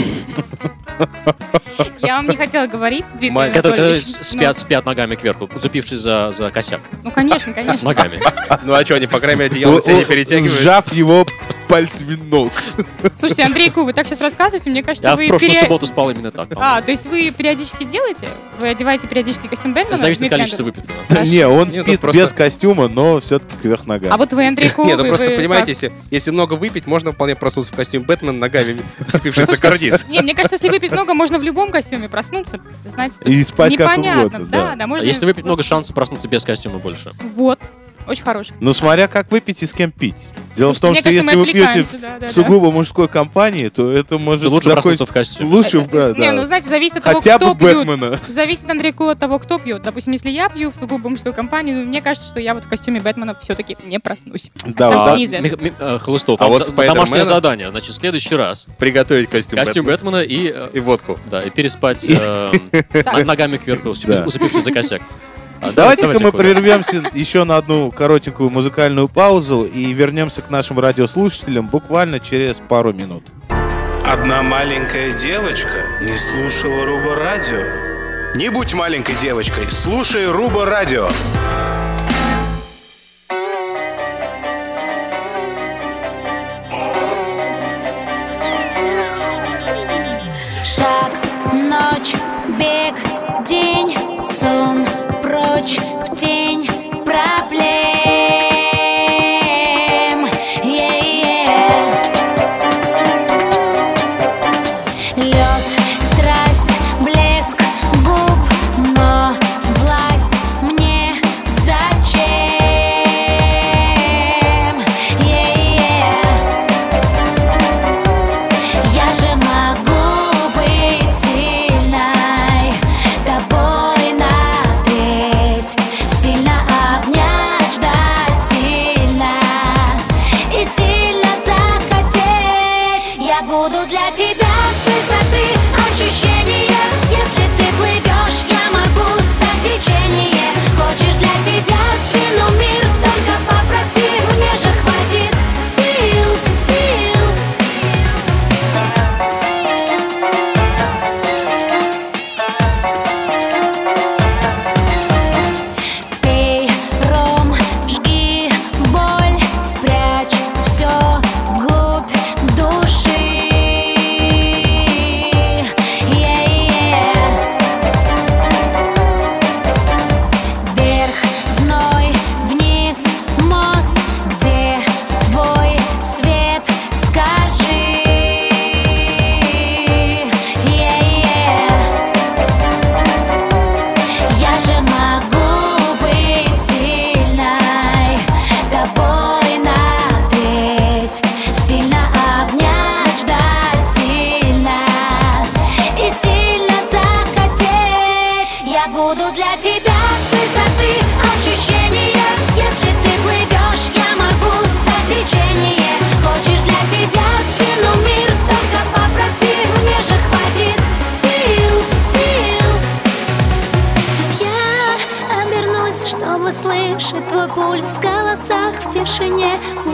Я вам не хотела говорить, Дмитрий Ма- Которые, которые Анатольевич, с- но- спят, спят ногами кверху, уцепившись за, за косяк. Ну, конечно, конечно. Ногами. Ну а что, они, по крайней мере, одеяло О- себе не о, перетягивают? Сжав его пальцами ног. Слушайте, Андрейку, вы так сейчас рассказываете, мне кажется, Я в вы... прошлую пере- субботу спал именно так. А, то есть вы периодически делаете? Вы одеваете периодически костюм Бэтмена? Зависит от Дмитрий количества Анатольевич? выпитого. Хорошо. Не, он Нет, спит ну просто- без костюма, но все-таки кверх ногами. А вот вы, Андрейку, Нет, ну вы- просто, вы понимаете, как? если, если много выпить, можно вполне проснуться в костюме Бэтмена ногами, вцепившись за карниз. Не, мне кажется, если выпить много, можно в любом костюме проснуться. Знаете, тут И спать как непонятно. угодно, Да, да. да, А можно... если выпить много, шансов проснуться без костюма больше. Вот. Очень хороший. Ну, смотря как выпить и с кем пить. Дело в том, Мне что кажется, если мы вы пьете отвлекаемся, да, да, в да. сугубо мужской компании, то это может То лучше закончить- проснуться в костюме. Лучше, Э, да, э, Не, да. ну, знаете, зависит от того, Хотя кто бы пьет. Бэтмена. Зависит, Андрейку, от того, кто пьет. Допустим, если я пью в сугубо мужской компании, ну, мне кажется, что я вот в костюме Бэтмена все-таки не проснусь. Да, Хотя уж, да. неизвестно. Мих- ми- э, Хлыстов, А вам вот за- Спайдермена- домашнее задание. Значит, в следующий раз Приготовить костюм, костюм Бэтмена. Бэтмена и, э, И водку. да, и переспать э, Так. ногами кверху, Да. уцепившись за косяк. А, Давайте-ка мы давайте прервемся еще на одну коротенькую музыкальную паузу и вернемся к нашим радиослушателям буквально через пару минут. Одна маленькая девочка не слушала Руба Радио. Не будь маленькой девочкой, слушай Руба Радио. Шаг, ночь, бег, день, сон, прочь в тень проблем. Yeah-yeah. Лед, страсть, блеск губ, но власть мне зачем? Yeah-yeah. Я же могу быть сильной, тобой на треть, сильно обнять, ждать сильно и сильно захотеть. Я буду для тебя высоты ощущения. Если ты плывешь, я могу стать течение. Хочешь, для тебя сдвину мир, только попроси, мне же хватит сил, сил. Пей ром, жги боль, спрячь все вглубь души. Yeah-yeah. Вверх, зной, вниз.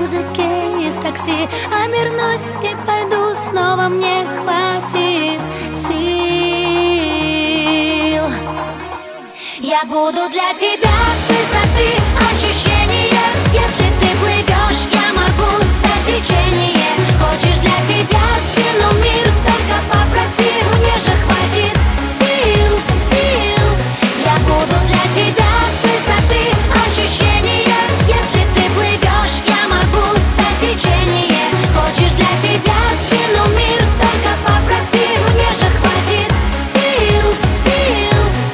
музыке из такси. Обернусь и пойду, снова мне хватит сил. Я буду для тебя высоты, ощущения. Если ты плывешь, я могу стать течение. Хочешь, для тебя сдвину мир, только попроси, мне же хватит сил, сил. Я буду для тебя высоты, ощущения. Если ты плывешь, я могу стать течение. Хочешь, для тебя сдвину мир, только попроси, мне же хватит сил, сил.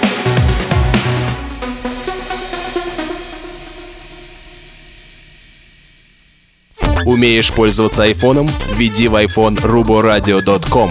Умеешь пользоваться айфоном? Введи в iPhone ruboradio точка com.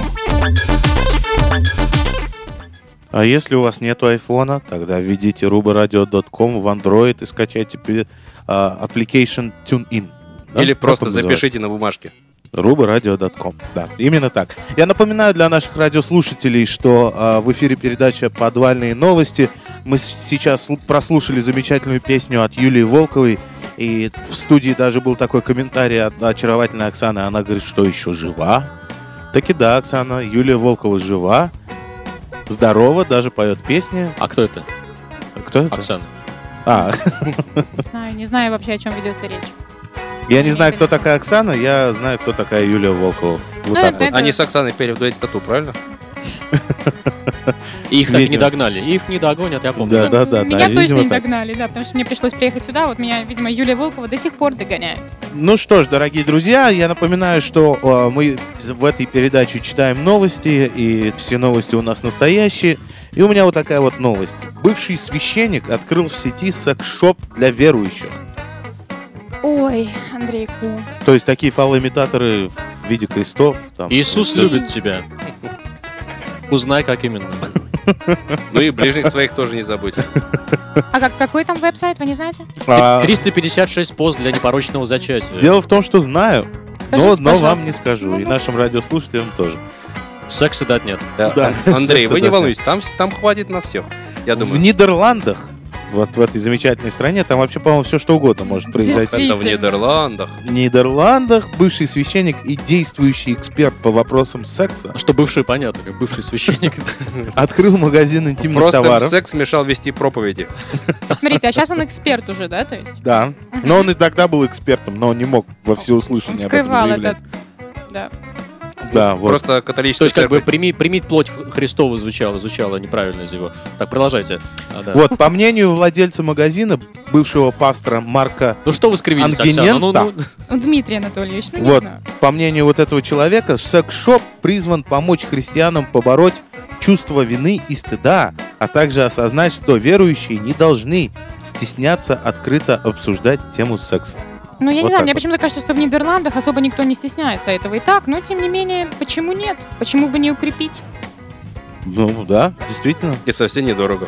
А если у вас нету айфона, тогда введите ruboradio точка com в Android и скачайте при- а, application TuneIn. Да? Или Как просто он называется? запишите на бумажке. ruboradio точка com. Да, именно так. Я напоминаю для наших радиослушателей, что а, в эфире передача «Подвальные новости». Мы с- сейчас сл- прослушали замечательную песню от Юлии Волковой. И в студии даже был такой комментарий от очаровательной Оксаны. Она говорит, что еще жива. Так и да, Оксана, Юлия Волкова жива. Здорова, даже поет песни. А кто это? Кто это? Оксана. А, Не знаю, не знаю вообще, о чем ведется речь. я не знаю, кто такая Оксана, я знаю, кто такая Юлия Волкова. Вот Ну, так это- вот. это- Они с Оксаной пели в дуэте «Тату», правильно? И их так и не Видимо. догнали. Их не догонят, я помню. Да, да, да. Меня да, точно видимо, не так. догнали, да, потому что мне пришлось приехать сюда. Вот меня, видимо, Юлия Волкова до сих пор догоняет. Ну что ж, дорогие друзья, я напоминаю, что э, мы в этой передаче читаем новости, и все новости у нас настоящие. И у меня вот такая вот новость. Бывший священник открыл в сети секс-шоп для верующих. Ой, Андрейку. То есть такие фалоимитаторы в виде крестов. Там, Иисус любит тебя. Узнай, как именно. Ну и ближних своих тоже не забудь. А как, какой там веб-сайт, вы не знаете? А, триста пятьдесят шесть пост для непорочного зачатия. дело в том, что знаю, Скажите, но, но пожалуйста. вам не скажу. Ну, И ну. нашим радиослушателям тоже. Секса дать нет. Да. Да. Андрей, вы не Да. волнуйтесь, там, там хватит на всех. Я В думаю, Нидерландах, вот в этой замечательной стране, там вообще, по-моему, все что угодно может произойти. это в Действительно. Нидерландах. В Нидерландах бывший священник и действующий эксперт по вопросам секса Что бывший, понятно, как бывший священник. открыл магазин интимных Просто товаров. секс мешал вести проповеди. Смотрите, а сейчас он эксперт уже, да, то есть? Да. Но он и тогда был экспертом, но он не мог во Он всеуслышание об этом скрывал заявлять. этот... Да. Да, вот. Просто То католическая есть, как бы, церковь. прими, примить плоть Христову звучало, звучало неправильно из его. Так, продолжайте. А, да. Вот, по мнению владельца магазина, бывшего пастора Марка, Ну что вы скривились, Оксана? Ну, ну, Ну, Дмитрий Анатольевич, ну не вот, знаю. по мнению вот этого человека, секс-шоп призван помочь христианам побороть чувство вины и стыда, а также осознать, что верующие не должны стесняться открыто обсуждать тему секса. Ну, я Вот не знаю, так мне вот. почему-то кажется, что в Нидерландах особо никто не стесняется этого и так, но тем не менее, почему нет? Почему бы не укрепить? Ну да, действительно. И совсем недорого.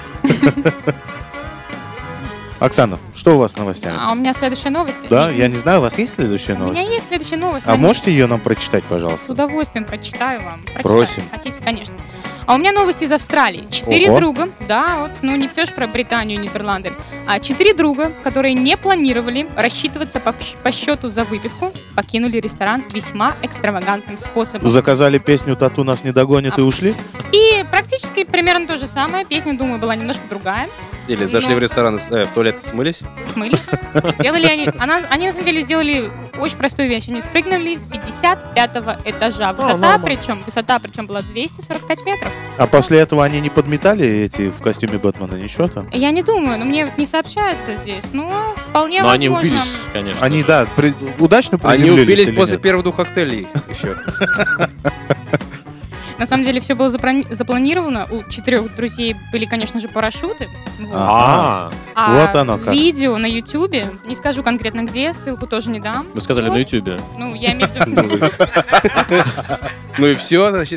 Оксана, что у вас с новостями? А у меня следующая новость. Да, И- я не знаю, у вас есть следующая У новость? меня есть следующая новость. А на- можете ее нам прочитать, С пожалуйста? удовольствием прочитаю вам. Прочитаю. Просим. Хотите, конечно. А у меня новость из Австралии. Четыре Ого. друга, да, вот, ну не все же про Британию и Нидерланды. А четыре друга, которые не планировали рассчитываться по, по счету за выпивку, покинули ресторан весьма экстравагантным способом. Заказали песню «Тату нас не догонит» и ушли? И практически примерно то же самое. Песня, думаю, была немножко другая. Или зашли Ну. в ресторан, э, в туалет и смылись. Смылись. Сделали они... Она, они, на самом деле, сделали очень простую вещь. Они спрыгнули с пятьдесят пятого этажа. Высота, нормально. причем, высота, причем была двести сорок пять метров. А после этого они не подметали эти в костюме Бэтмена, ничего там? Я не думаю, но мне вот не сообщается здесь. Ну, вполне но они возможно. убились, конечно. Они, же. да, при- удачно Они приземлились убились или после нет? первых двух коктейлей еще. На самом деле все было запра- запланировано. У четырех друзей были, конечно же, парашюты. Вот. А, А, вот оно как. Видео на Ютубе, не скажу конкретно где, ссылку тоже не дам. вы сказали Ну, на Ютубе. Ну, я имею в виду... Ну и все, значит.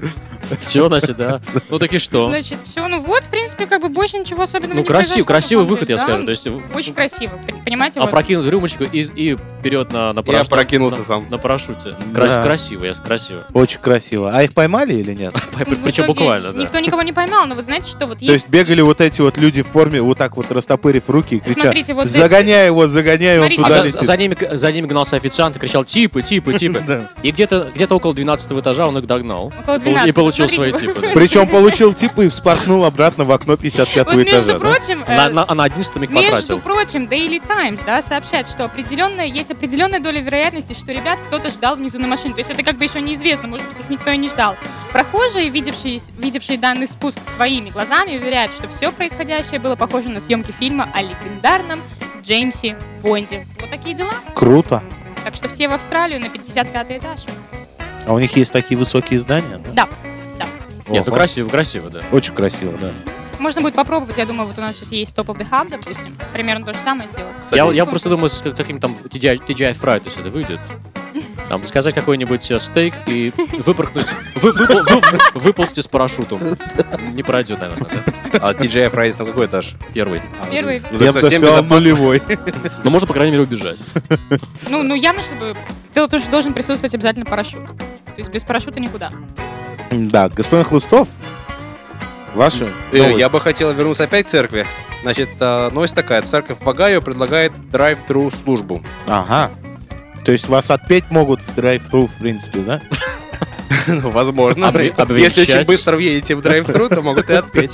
Все, значит, да. Ну так и что? Значит, все, ну вот, в принципе, как бы больше ничего особенного Ну не красив, произошло, красивый на самом выход, деле, я да. скажу. То есть Очень красиво, п- понимаете? вот. опрокинуть рюмочку и, и вперед на, на, Я параш- опрокинулся на- сам. на парашюте. Крас- Да. Красиво, я красиво. Очень красиво. А их поймали или нет? Ну, в Причем итоге буквально, да. Никто никого не поймал, но вот знаете, что вот То есть бегали вот эти вот люди в форме, вот так вот растопырив руки и кричат: Смотрите, вот загоняй его, загоняй, он Смотрите, А туда за, летит. за ними, за ними гнался официант и кричал: типы, типы, типы. Да. И где-то где-то около двенадцатого этажа он их догнал. Около И двенадцати, получил ну, свои смотрите. типы. да. Причем получил типа и вспорхнул обратно в окно пятьдесят пятого Вот, между этажа. да? прочим, э, На, на, а на одиннадцатом их между потратил. прочим, Daily Times, да, сообщает, что определенная, есть определенная доля вероятности, что ребят кто-то ждал внизу на машине. То есть это как бы еще неизвестно, может быть, их никто и не ждал. Прохожие, видевшие, видевшие данный спуск своими глазами, уверяют, что все происходящее было похоже на съемки фильма о легендарном Джеймсе Бонде. Вот такие дела. Круто. Так что все в Австралию на пятьдесят пятый этаж. А у них есть такие высокие здания? Да. Да. Нет, ну Ого. красиво, красиво, да. Очень красиво, да. Можно будет попробовать, я думаю, вот у нас сейчас есть Top of the Hub, допустим. Примерно то же самое сделать. Я, я Ну, просто думаю, с как- каким там ти джи ай, ти джи ай Friday сюда выйдет. Там заказать какой-нибудь э, стейк и выпорхнуть, вы- выпол- вы- выползти с парашютом. Не пройдет, наверное, да? А ти джей эф Fridays на какой этаж? Первый. Первый. Ну, Я так бы совсем сказал, безопасно. нулевой. Но можно, по крайней мере, убежать. Ну, ну явно, чтобы... Дело в том, что должен присутствовать обязательно парашют. То есть без парашюта никуда. Да, господин Хлыстов, ваши Э, новости. Я бы хотел вернуться опять к церкви. Значит, э, новость такая. Церковь в Огайо предлагает драйв-тру службу. Ага. То есть вас отпеть могут в драйв-тру, в принципе, да? Ну, возможно. Обве- Если обвенчать. очень быстро въедете в драйв-тру, то могут и отпеть.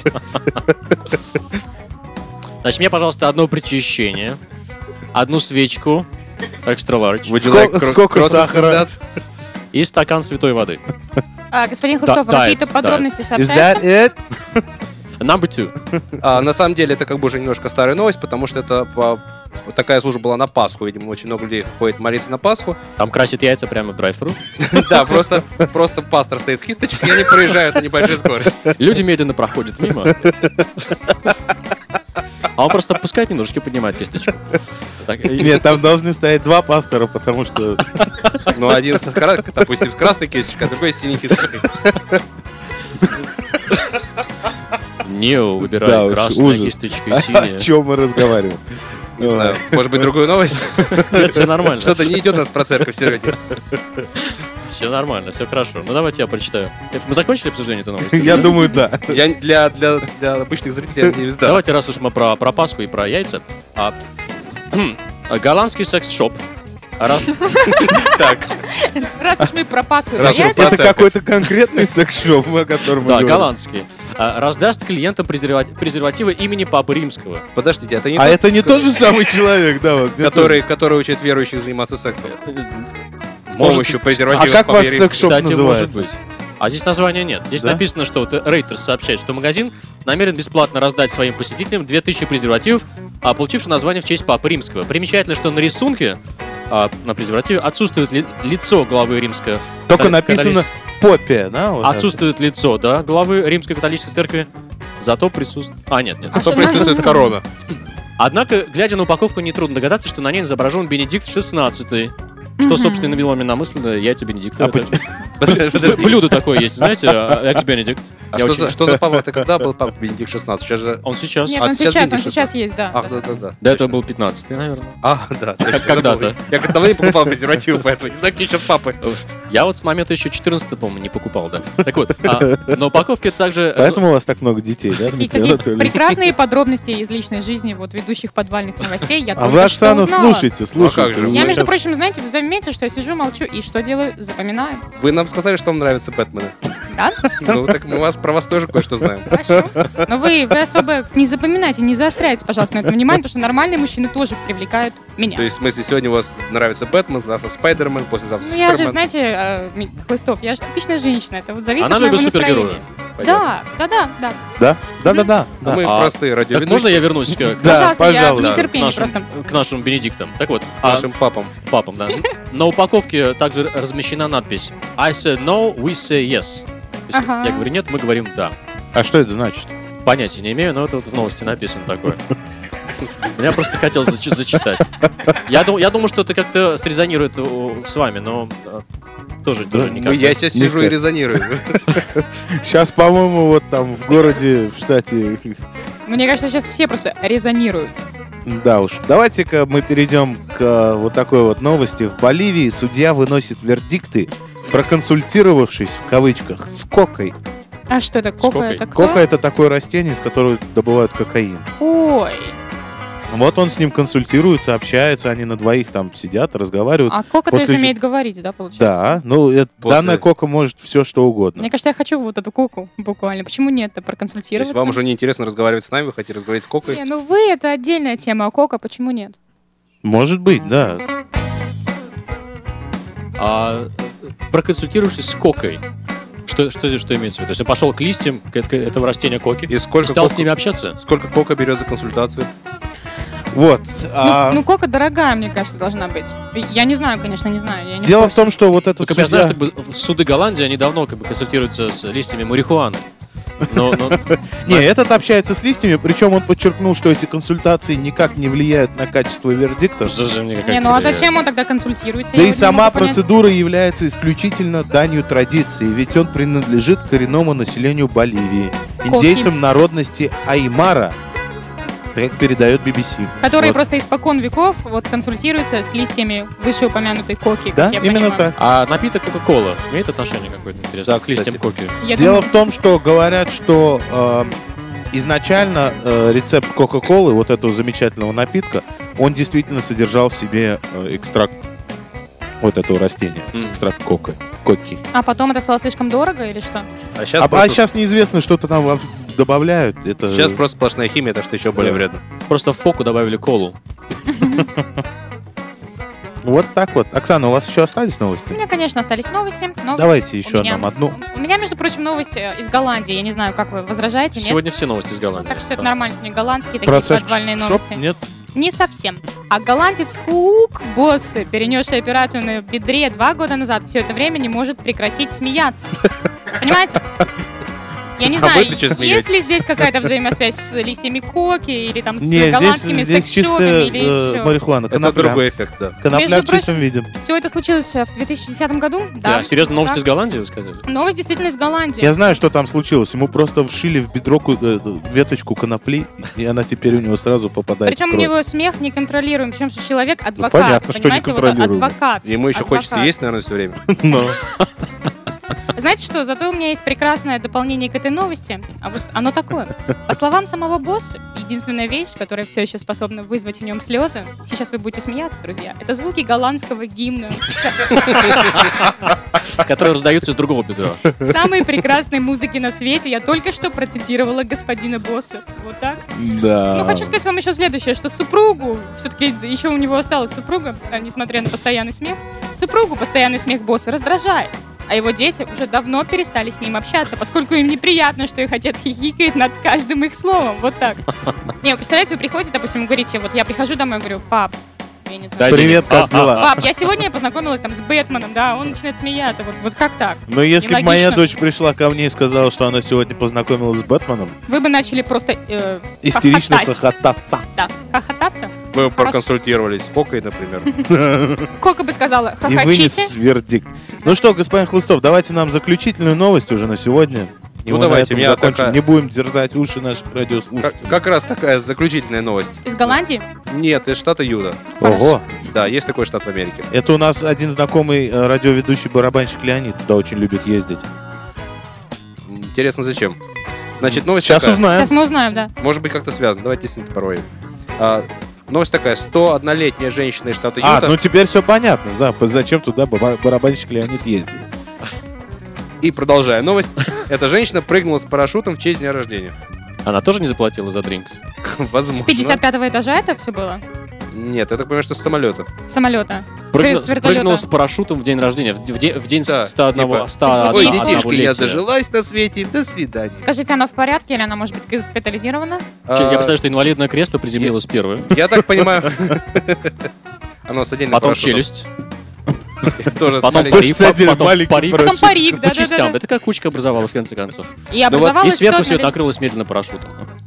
Значит, мне, пожалуйста, одно причащение, одну свечку, экстра ларч, Would you like Сколько- cro- сколько crosses with сахара? that? и стакан святой воды. А, господин Хлыстов, Да, а какие-то да, подробности Is that сообщаются? it? Number two. А, на самом деле, это как бы уже немножко старая новость, потому что это по- такая служба была на Пасху. Видимо, очень много людей ходит молиться на Пасху. Там красят яйца прямо в драйв-тру. Да, просто, просто пастор стоит с кисточкой, и они проезжают на небольшой скорости. Люди медленно проходят мимо. А он просто отпускает немножечко, поднимает кисточку. Так, и- Нет, там должны стоять два пастора, потому что... Ну, один, с, кра- допустим, с красной кисточкой, а другой с синей кисточкой. Нео, Да выбирай, уж, красная ужас. кисточка, О синяя. чем мы разговариваем? Не знаю, может быть, другую новость? Нет, все нормально. Что-то не идет у нас про церковь сегодня. Все нормально, все хорошо. Ну давайте я прочитаю. Мы закончили обсуждение этой новости? Я думаю, да. Я для, для, для обычных зрителей, я надеюсь, да. Давайте, раз уж мы про, про Пасху и про яйца. А, голландский секс-шоп. Раз, Так, Раз уж мы про Пасху и Раз про уж яйца, про Это церковь. какой-то конкретный секс-шоп, о котором мы да, говорим. голландский. А, раздаст клиентам презервати- презервативы имени Папы Римского. подождите, это не А тот, это не тот же самый человек, да? вот, где который, который учит верующих заниматься сексом? С помощью А презервативов как Папы ваш Римского. секс-шоп Кстати, может называется? быть. А здесь названия нет. Здесь Да? написано, что вот Reuters сообщает, что магазин намерен бесплатно раздать своим посетителям две тысячи презервативов, а получивших название в честь Папы Римского. Примечательно, что на рисунке а, на презервативе отсутствует ли- лицо главы римской. Только католической- написано «Попе», да? вот это? Отсутствует лицо, да, главы Римской католической церкви. Зато присутствует... А, нет, нет. А Что что присутствует на- корона? Однако, глядя на упаковку, нетрудно догадаться, что на ней изображен Бенедикт шестнадцатый. Что, Мгм. собственно, навело меня на мысль, да, яйца Бенедикта. А Это- Подожди, подожди. Блюдо такое есть, знаете, а, экс-Бенедикт. А Я что очень- за, что за папа? Это когда был папа Бенедикт шестнадцатый? Сейчас же... Он сейчас... Нет, А, он сейчас сейчас, он Бенедикт сейчас есть, да. Ах, да-да-да. До этого был пятнадцатый, наверное. А, да. точно, Когда-то. забыл. Я как давно не покупал презервативы, поэтому не знаю, какие сейчас папы. Я вот с момента еще четырнадцатого, по-моему, не покупал, да. Так вот, а, на упаковке также... Поэтому у вас так много детей, да, И Дмитрий какие Анатольевич? прекрасные подробности из личной жизни вот ведущих подвальных новостей я А только вы, что Оксана, узнала. слушайте, слушайте. как же? Вы Я, между сейчас- прочим, знаете, вы заметили, что я сижу, молчу и что делаю? Запоминаю. Вы нам сказали, что вам нравятся Бэтмены. Да? Ну, так мы вас, про вас тоже кое-что знаем. Хорошо. Но вы, вы особо не запоминайте, не заостряйте, пожалуйста, на это внимание, потому что нормальные мужчины тоже привлекают меня. То есть, в смысле, сегодня у вас нравится Бэтмен, завтра Спайдермен, послезавтра Ну я же, Супермен. знаете, э, Ми- Хлыстов, я же типичная женщина, это вот зависит Она от моего любит настроения. супергероев. Да, да, да, да. Да? Да-да-да. да. Мы А, простые Так радиоведущие можно я вернусь к, к Да, Пожалуйста, я в пожалуйста. нетерпении нашим, просто. к нашим Бенедиктам? Так вот, к а, нашим папам. папам, да. На упаковке также размещена надпись I said no, we say yes. То есть Ага. я говорю нет, мы говорим да. А что это значит? Понятия не имею, но это вот в новости написано такое. Меня просто хотелось зач- зачитать. Я, дум- я думаю, что это как-то срезонирует у- с вами, но э, тоже, тоже Да, никак. Ну, я сейчас сижу и Никак. резонирую. Сейчас, по-моему, вот там в городе, в штате. Мне кажется, сейчас все просто резонируют. Да уж. Давайте-ка мы перейдем к э, вот такой вот новости. В Боливии судья выносит вердикты, проконсультировавшись, в кавычках, с кокой. А что это? Кока кокой? это кто? Кока — это такое растение, из которого добывают кокаин. Ой. Вот он с ним консультируется, общается, они на двоих там сидят, разговаривают. А кока, то есть, После- умеет говорить, да, получается? Да, ну, это- После- данная кока может все, что угодно. Мне кажется, я хочу вот эту коку буквально. Почему нет-то То есть проконсультироваться? вам уже не интересно разговаривать с нами, вы хотите разговаривать с Кокой? Не, ну вы — это отдельная тема, а кока почему нет? Может быть, да. А э, проконсультировавшись с кокой, что, что, здесь- что имеется в виду? То есть он пошел к листьям к- к этого растения коки И и сколько стал Кока- с ними общаться? Сколько Кока берет за консультацию? Вот. Ну, а, ну, кока дорогая, мне кажется, должна быть. Я не знаю, конечно, не знаю. Я не Дело в курсе. том, что вот этот Только я судья... знаю, что как бы, суды Голландии, они давно как бы консультируются с листьями марихуаны. Но, но Не, этот общается с листьями, причем он подчеркнул, что эти консультации никак не влияют на качество вердикта. даже никак Не, ну а влияет. зачем он тогда консультируется? Да Я и вот не сама могу понять. процедура является исключительно данью традиции, ведь он принадлежит коренному населению Боливии, индейцам народности Аймара, так передает би би си. Которые Вот. просто испокон веков вот консультируются с листьями вышеупомянутой коки, Да, как я именно понимаю. так. А напиток Кока-Кола имеет отношение какое-то интересное Да, к листьям кстати. коки? Я Дело думаю, в том, что говорят, что э, изначально э, рецепт Кока-Колы, вот этого замечательного напитка, он действительно содержал в себе э, экстракт вот этого растения, М. экстракт кока, коки. а потом это стало слишком дорого или что? А сейчас, А, а просто, сейчас неизвестно, что-то там во- добавляют. Это сейчас просто сплошная химия, это что еще более Да. вредно. Просто в коку добавили колу. вот так вот. Оксана, у вас еще остались У новости? меня, конечно, остались новости. Новость Давайте у еще меня- нам одну. У меня, между прочим, новость э, из Голландии. Я не знаю, как вы возражаете, нет? Сегодня все новости из Голландии. Так что это Да. нормально, сегодня голландские Про такие секс подвальные шоп? новости. Нет? Не совсем. А голландец Хук Боссы, перенесший операцию на бедре два года назад, все это время не может прекратить смеяться. Понимаете? Я не А знаю, вы-то чё есть смеетесь? ли здесь какая-то взаимосвязь с листьями коки или там с Не, здесь, голландскими здесь секс-шопами чисто или э, еще? марихуана, Это конопля. другой эффект, да. Конопля Между в чистом виде. Все это случилось в две тысячи десятом году? Да, серьезно, новости Так. из Голландии, вы сказали? Новость действительно из Голландии. Я знаю, что там случилось. Ему просто вшили в бедро ку- э, веточку конопли, и она теперь у него сразу попадает Причем в у кровь. него смех неконтролируем. Причем что человек адвокат. понятно, что понимаете, вот неконтролируемый. адвокат. Ему еще Адвокат. хочется есть, наверное, все время. Но. Знаете что, зато у меня есть прекрасное дополнение к этой новости. А вот оно такое. По словам самого босса, единственная вещь, которая все еще способна вызвать в нем слезы, сейчас вы будете смеяться, друзья, это звуки голландского гимна. Которые раздаются из другого бедра. Самой прекрасной музыки на свете я только что процитировала господина босса. Вот так. Да. Ну, хочу сказать вам еще следующее, что супругу, все-таки еще у него осталась супруга, а, несмотря на постоянный смех, супругу постоянный смех босса раздражает. А его дети уже давно перестали с ним общаться, поскольку им неприятно, что их отец хихикает над каждым их словом. Вот так. Не, вы представляете, вы приходите, допустим, говорите, вот я прихожу домой и говорю, пап, я не знаю. Дай Привет, денег. как дела? Пап, я сегодня познакомилась там с Бэтменом, да, он начинает смеяться. Вот, вот как так? Но если бы моя Нелогично. дочь пришла ко мне и сказала, что она сегодня познакомилась с Бэтменом, Вы бы начали просто э, истерично хохотать. хохотаться. Да, хохотаться. Мы Хорошо. проконсультировались с Кокой, например. Кока бы сказала, И вынес хохочите. вердикт. Ну что, господин Хлыстов, давайте нам заключительную новость уже на сегодня. И Ну, мы на давайте, этом у меня закончим. такая- Не будем дерзать уши наших Как, радиослушателей. как раз такая заключительная новость. Из Голландии? Нет, из штата Юта. Ого. Да, есть такой штат в Америке. Это у нас один знакомый э, радиоведущий барабанщик Леонид туда очень любит ездить. Интересно, зачем? Значит, новость Сейчас такая. узнаем. Сейчас мы узнаем, да. Может быть, как-то связано. Давайте с ним порой. А, новость такая. сто однолетняя женщина из штата А, Юта. ну теперь все понятно, да, по- зачем туда ба- барабанщик Леонид ездит. И продолжая новость. Эта женщина прыгнула с парашютом в честь дня рождения. Она тоже не заплатила за дринкс? С Возможно. пятьдесят пятого этажа это все было? Нет, я так понимаю, что с самолета. С самолета? Прыгнула, С вертолета? прыгнула с парашютом в день рождения, в, в де- в день Да, ста одного, типа, ста Ой, Ой, детишки, детишки, я одного зажилась на свете. До свидания. Скажите, она в порядке или она может быть госпитализирована? Я А, представляю, что инвалидное кресло приземлилось первое. Я так понимаю. Оно с отдельным Потом парашютом. челюсть, Тоже потом с парик, Точно один потом маленький парик. парашют. Потом парик, По да, да, частям. да. Это как кучка образовалась в конце концов. И образовалась И сверху все что-то это накрылось медленно парашютом.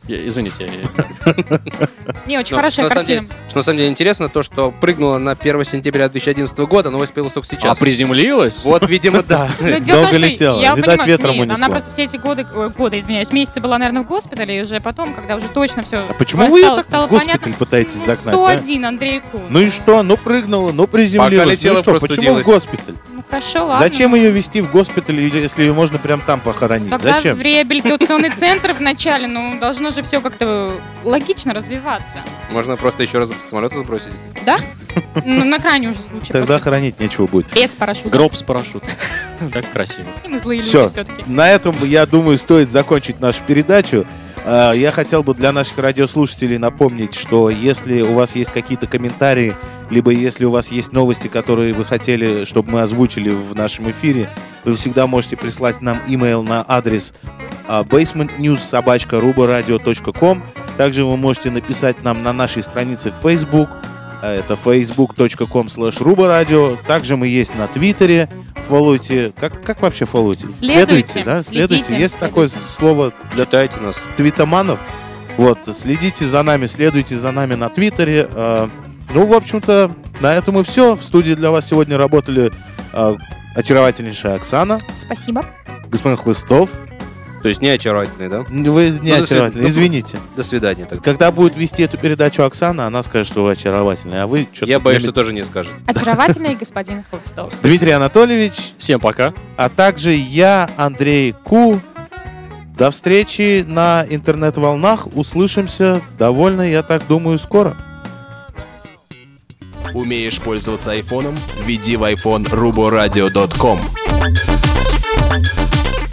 Я- Извините. я- Не, очень Но хорошая что на самом картина. деле- Что на самом деле интересно, то, что прыгнула на первое сентября две тысячи одиннадцатого года, новость появилась только А сейчас. приземлилась? Вот, видимо, да. Но дело в том, Долго что летела. я Видать, понимаю, ветром нет, унесло. она просто все эти годы, ой, годы, извиняюсь, месяцы была, наверное, в госпитале, и уже потом, когда уже точно все А почему вы ее стало, так стало в госпиталь понятно. пытаетесь Ну, загнать, сто а? один, Андрей Кун. Ну и что? Ну прыгнула, ну Пока приземлилась. летела, Ну что, почему в простудилась. госпиталь? Ну, хорошо, ладно. Зачем ее вести в госпиталь, если ее можно прям там похоронить? Тогда Зачем? в реабилитационный центр вначале, ну, должно же все как-то логично развиваться. Можно просто еще раз с самолета сбросить. Да? Ну, на крайний уже случай. Тогда просто хоронить нечего будет. без парашюта. Гроб с парашютом. Так красиво. И мы злые Все, люди все-таки. на этом, я думаю, стоит закончить нашу передачу. А, Я хотел бы для наших радиослушателей напомнить, что если у вас есть какие-то комментарии, либо если у вас есть новости, которые вы хотели, чтобы мы озвучили в нашем эфире, вы всегда можете прислать нам имейл на адрес а, basement news собака ruboradio точка com. Также вы можете написать нам на нашей странице в Facebook. а, Это facebook точка com слэш ruboradio. Также мы есть на Твиттере. Фолловите. Как, как вообще фолловите? Следуйте, да? следите, Следуйте. Есть такое следуйте. слово для Читайте нас. твитоманов. Вот, следите за нами, следуйте за нами на Твиттере. А, Ну, в общем-то, на этом и все. В студии для вас сегодня работали а, очаровательнейшая Оксана, Спасибо. господин Хлыстов. То есть не очаровательный, да? Вы не Ну, до очаровательны, свид- извините. До свидания тогда. Когда будет вести эту передачу Оксана, она скажет, что вы очаровательны, а вы что-то... Я боюсь, что тоже не скажет. Очаровательный господин Хлыстов. Дмитрий Анатольевич, Всем пока. а также я, Андрей Ку. До встречи на интернет-волнах. Услышимся довольно, я так думаю, скоро. Умеешь пользоваться айфоном? Введи в iPhone ruboradio точка com.